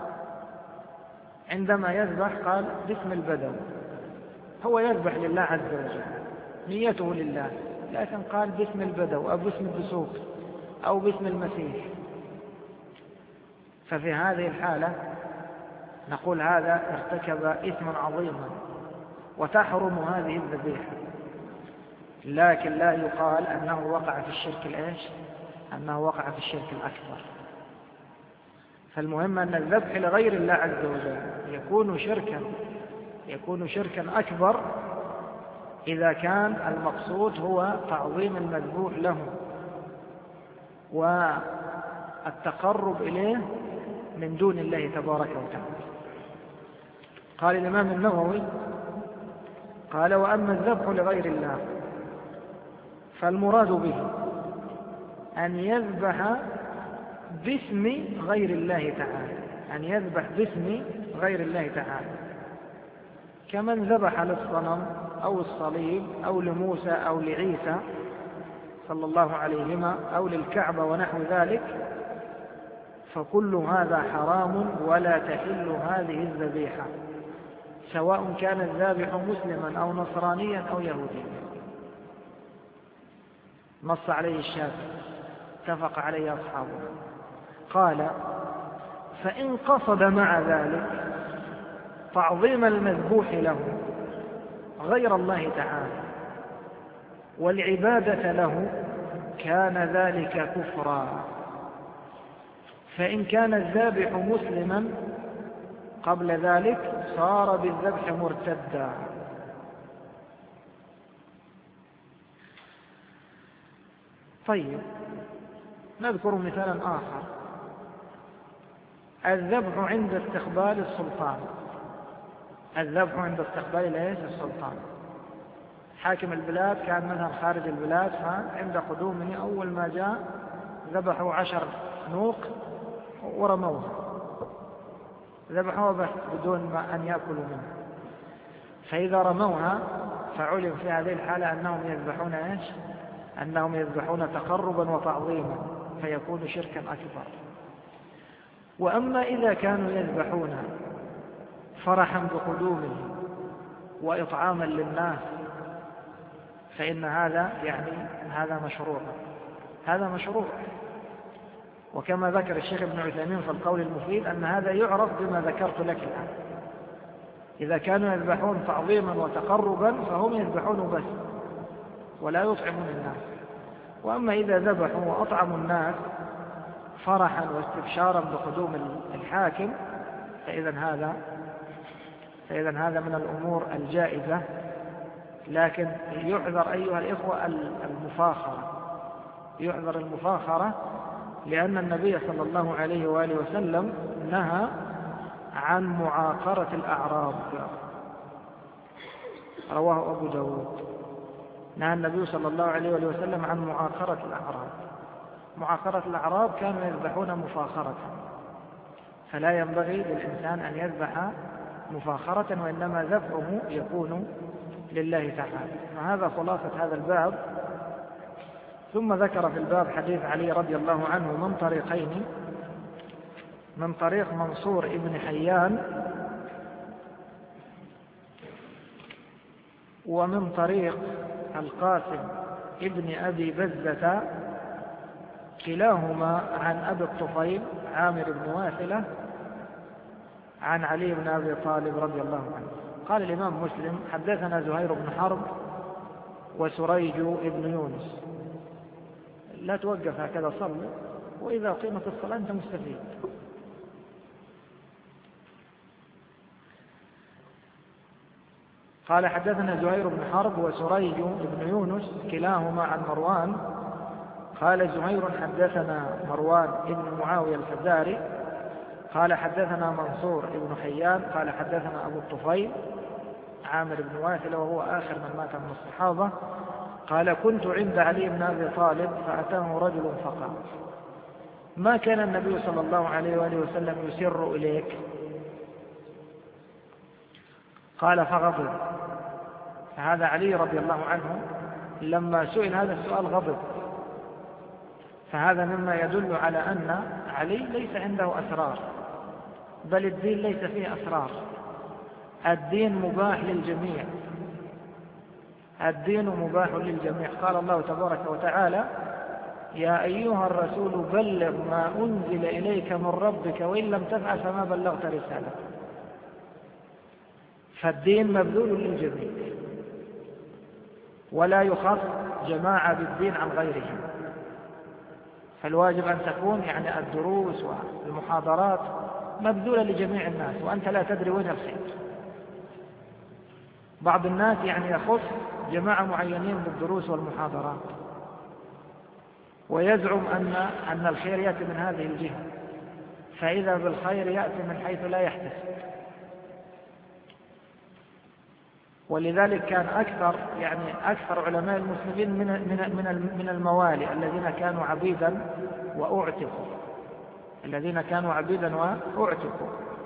عندما يذبح قال باسم البدوي، هو يذبح لله عز وجل نيته لله، لكن قال باسم البدو أو باسم الدسوق أو باسم المسيح، ففي هذه الحالة نقول هذا ارتكب إثما عظيما وتحرم هذه الذبيحة، لكن لا يقال أنه وقع في الشرك الإيش؟ أنه وقع في الشرك الأكبر. فالمهم أن الذبح لغير الله عز وجل يكون شركا يكون شركا أكبر إذا كان المقصود هو تعظيم المذبوح له والتقرب إليه من دون الله تبارك وتعالى. قال الإمام النووي قال وأما الذبح لغير الله فالمراد به أن يذبح باسم غير الله تعالى، أن يذبح باسم غير الله تعالى، كمن ذبح للصنم أو الصليب أو لموسى أو لعيسى صلى الله عليهما أو للكعبة ونحو ذلك، فكل هذا حرام ولا تحل هذه الذبيحة، سواء كان الذابح مسلما أو نصرانيا أو يهوديا. نص عليه الشافعي، اتفق عليه أصحابه. قال فإن قصد مع ذلك تعظيم المذبوح له غير الله تعالى والعبادة له كان ذلك كفرا، فإن كان الذابح مسلما قبل ذلك صار بالذبح مرتدا. طيب نذكر مثالا آخر، الذبح عند استقبال السلطان، الذبح عند استقبال ليس السلطان. حاكم البلاد كان مثلا خارج البلاد، فعند قدومه أول ما جاء ذبحوا عشر نوق ورموها، ذبحوها بس بدون ما أن يأكلوا منها. فإذا رموها فعلم في هذه الحالة أنهم يذبحون إيش؟ أنهم يذبحون تقربا وتعظيما، فيكون شركا أكبر. وأما إذا كانوا يذبحون فرحا بقدومه وإطعاما للناس فإن هذا يعني هذا مشروع، هذا مشروع. وكما ذكر الشيخ ابن عثيمين في القول المفيد أن هذا يعرف بما ذكرت لك الآن. إذا كانوا يذبحون تعظيما وتقربا فهم يذبحون بس ولا يطعمون الناس. وأما إذا ذبحوا وأطعموا الناس فرحا واستبشارا بقدوم الحاكم فإذا هذا فإذا هذا من الأمور الجائزة. لكن يحذر أيها الإخوة المفاخرة، يحذر المفاخرة، لأن النبي صلى الله عليه وآله وسلم نهى عن معاقرة الأعراب. رواه أبو داود. نهى النبي صلى الله عليه وآله وسلم عن معاقرة الأعراب. معاقرة الأعراب كانوا يذبحون مفاخرة، فلا ينبغي للإنسان أن يذبح مفاخرة، وإنما ذبحه يكون لله تعالى. وهذا خلاصة هذا الباب. ثم ذكر في الباب حديث علي رضي الله عنه من طريقين: من طريق منصور ابن حيان، ومن طريق القاسم ابن أبي بزة، كلاهما عن أبي الطفيل عامر بن واثلة عن علي بن أبي طالب رضي الله عنه. قال الإمام مسلم: حدثنا زهير بن حرب وسريج بن يونس. لا توقف هكذا، صل، وإذا قيمت الصلاة أنت مستفيد. قال: حدثنا زهير بن حرب وسريج بن يونس كلاهما عن مروان. قال زهير: حدثنا مروان بن معاوية الفزاري قال: حدثنا منصور بن حيان قال: حدثنا أبو الطفيل عامر بن واثلة وهو آخر من مات من الصحابة قال: كنت عند علي بن أبي طالب فأتاه رجل فقال: ما كان النبي صلى الله عليه وآله وسلم يسر إليك؟ قال: فغضب. فهذا علي رضي الله عنه لما سئل هذا السؤال غضب. فهذا مما يدل على أن علي ليس عنده أسرار، بل الدين ليس فيه أسرار، الدين مباح للجميع، الدين مباح للجميع. قال الله تبارك وتعالى: يا أيها الرسول بلغ ما أنزل إليك من ربك وإن لم تفعل فما بلغت رسالته. فالدين مبذول للجميع، ولا يخص جماعة بالدين عن غيرهم. فالواجب أن تكون يعني الدروس والمحاضرات مبذولة لجميع الناس، وأنت لا تدري وين الخير. بعض الناس يعني يخص جماعة معينين بالدروس والمحاضرات ويزعم أن أن الخير يأتي من هذه الجهة، فإذا بالخير يأتي من حيث لا يحتسب. ولذلك كان أكثر يعني أكثر علماء المسلمين من من من الموالي الذين كانوا عبيدا وأعتقوا، الذين كانوا عبيدا وأعتقوا.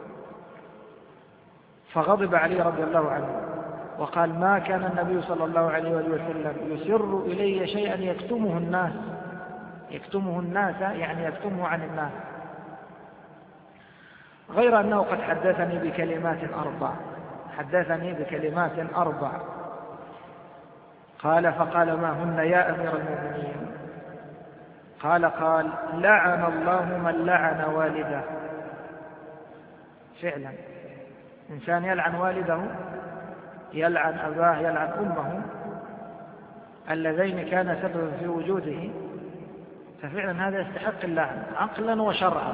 فغضب علي رضي الله عنه وقال: ما كان النبي صلى الله عليه وسلم يسر إلي شيئا يكتمه الناس، يكتمه الناس يعني يكتمه عن الناس، غير أنه قد حدثني بكلمات أربع، حدثني بكلمات أربع. قال: فقال: ما هن يا أمير المؤمنين؟ قال قال: لعن الله من لعن والده. فعلا إنسان يلعن والده، يلعن أباه، يلعن أمه اللذين كان سببا في وجوده، ففعلا هذا يستحق اللعن عقلا وشرعا.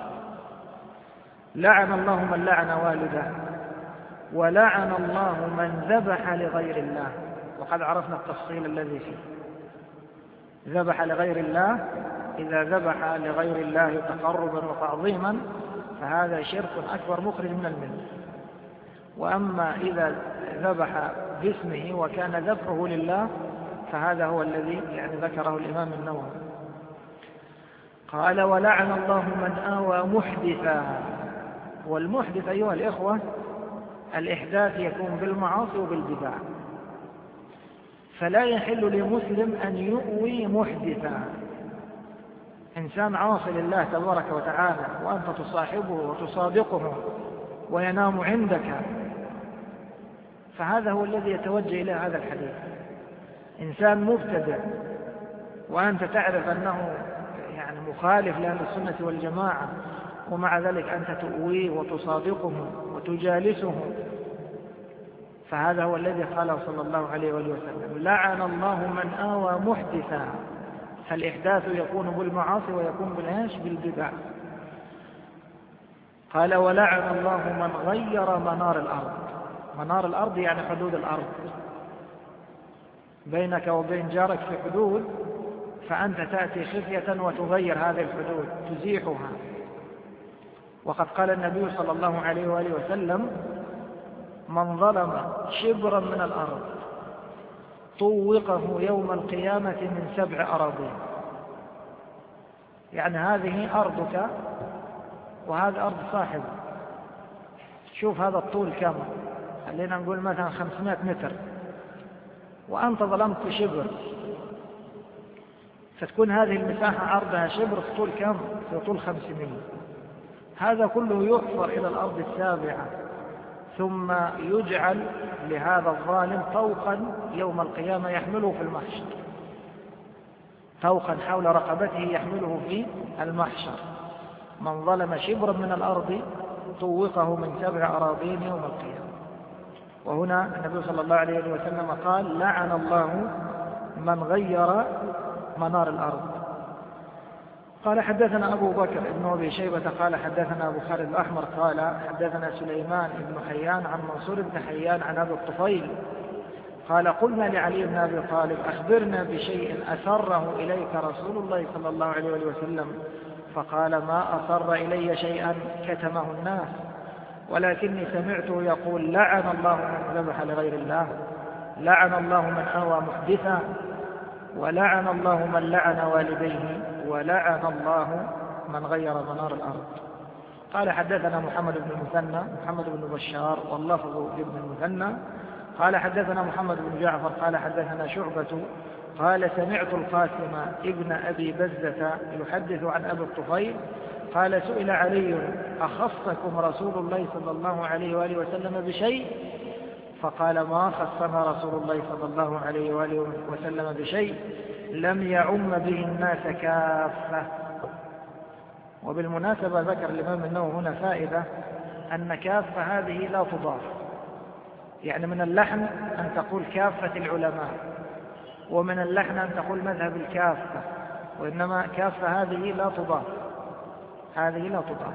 لعن الله من لعن والده، ولعن الله من ذبح لغير الله. وقد عرفنا التفصيل الذي فيه. ذبح لغير الله، إذا ذبح لغير الله تقربا وتعظيما فهذا شرك أكبر مخرج من الملة. وأما إذا ذبح باسمه وكان ذبحه لله فهذا هو الذي يعني ذكره الإمام النووي. قال ولعن الله من آوى محدثا. والمحدث أيها الإخوة الإحداث يكون بالمعاصي وبالبدع، فلا يحل لمسلم أن يؤوي محدثا. إنسان عاصي لله تبارك وتعالى وأنت تصاحبه وتصادقه وينام عندك، فهذا هو الذي يتوجه إلى هذا الحديث. إنسان مبتدع وأنت تعرف أنه يعني مخالف لأهل السنة والجماعة، ومع ذلك أنت تؤويه وتصادقه وتجالسه، فهذا هو الذي قاله صلى الله عليه وآله وسلم: لعن الله من آوى محدثا. فالإحداث يكون بالمعاصي ويكون بالعيش بالبدع. قال ولعن الله من غير منار الأرض. منار الأرض يعني حدود الأرض، بينك وبين جارك في حدود، فأنت تأتي خفية وتغير هذه الحدود تزيحها. وقد قال النبي صلى الله عليه وآله وسلم: من ظلم شبرا من الأرض طوقه يوم القيامة من سبع أراضين. يعني هذه أرضك وهذه أرض صاحبك، شوف هذا الطول كم، خلينا نقول مثلا خمسمائة متر، وأنت ظلمت شبر، فتكون هذه المساحة عرضها شبر، الطول كم؟ في طول خمسمائة. هذا كله يحفر إلى الأرض السابعة، ثم يجعل لهذا الظالم طوقا يوم القيامة يحمله في المحشر، طوقا حول رقبته يحمله في المحشر. من ظلم شبرا من الأرض طوقه من سبع أراضين يوم القيامة. وهنا النبي صلى الله عليه وسلم قال: لعن الله من غير منار الأرض. قال حدثنا أبو بكر بن أبي شيبة قال حدثنا أبو خالد الأحمر قال حدثنا سليمان بن حيان عن منصور بن حيان عن أبي الطفيل قال: قلنا لعلي بن أبي طالب: أخبرنا بشيء أسره إليك رسول الله صلى الله عليه وسلم. فقال: ما أسر إلي شيئا كتمه الناس، ولكني سمعته يقول: لعن الله من ذبح لغير الله، لعن الله من آوى محدثا، ولعن الله من لعن والديه، ولعن الله من غير منار الأرض. قال حدثنا محمد بن المثنى محمد بن بشار واللفظ لابن المثنى قال حدثنا محمد بن جعفر قال حدثنا شعبة قال: سمعت القاسم ابن أبي بزة يحدث عن أبي الطفيل قال: سئل علي: أخصكم رسول الله صلى الله عليه وآله وسلم بشيء؟ فقال: ما خصنا رسول الله صلى الله عليه وآله وسلم بشيء لم يعم به الناس كافة. وبالمناسبة ذكر الإمام النووي هنا فائدة، أن كافة هذه لا تضاف، يعني من اللحن أن تقول كافة العلماء، ومن اللحن أن تقول مذهب الكافة، وإنما كافة هذه لا تضاف، هذه لا تضاف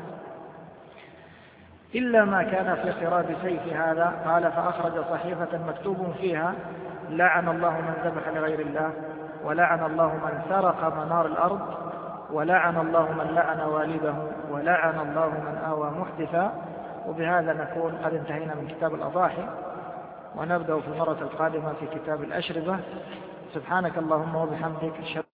إلا ما كان في قراب سيف هذا. قال: فأخرج صحيفة مكتوب فيها: لعن الله من ذبح لغير الله، ولعن الله من سرق منار الأرض، ولعن الله من لعن والده، ولعن الله من آوى محدثا. وبهذا نكون قد انتهينا من كتاب الأضاحي، ونبدأ في المرة القادمة في كتاب الأشربة. سبحانك اللهم وبحمدك.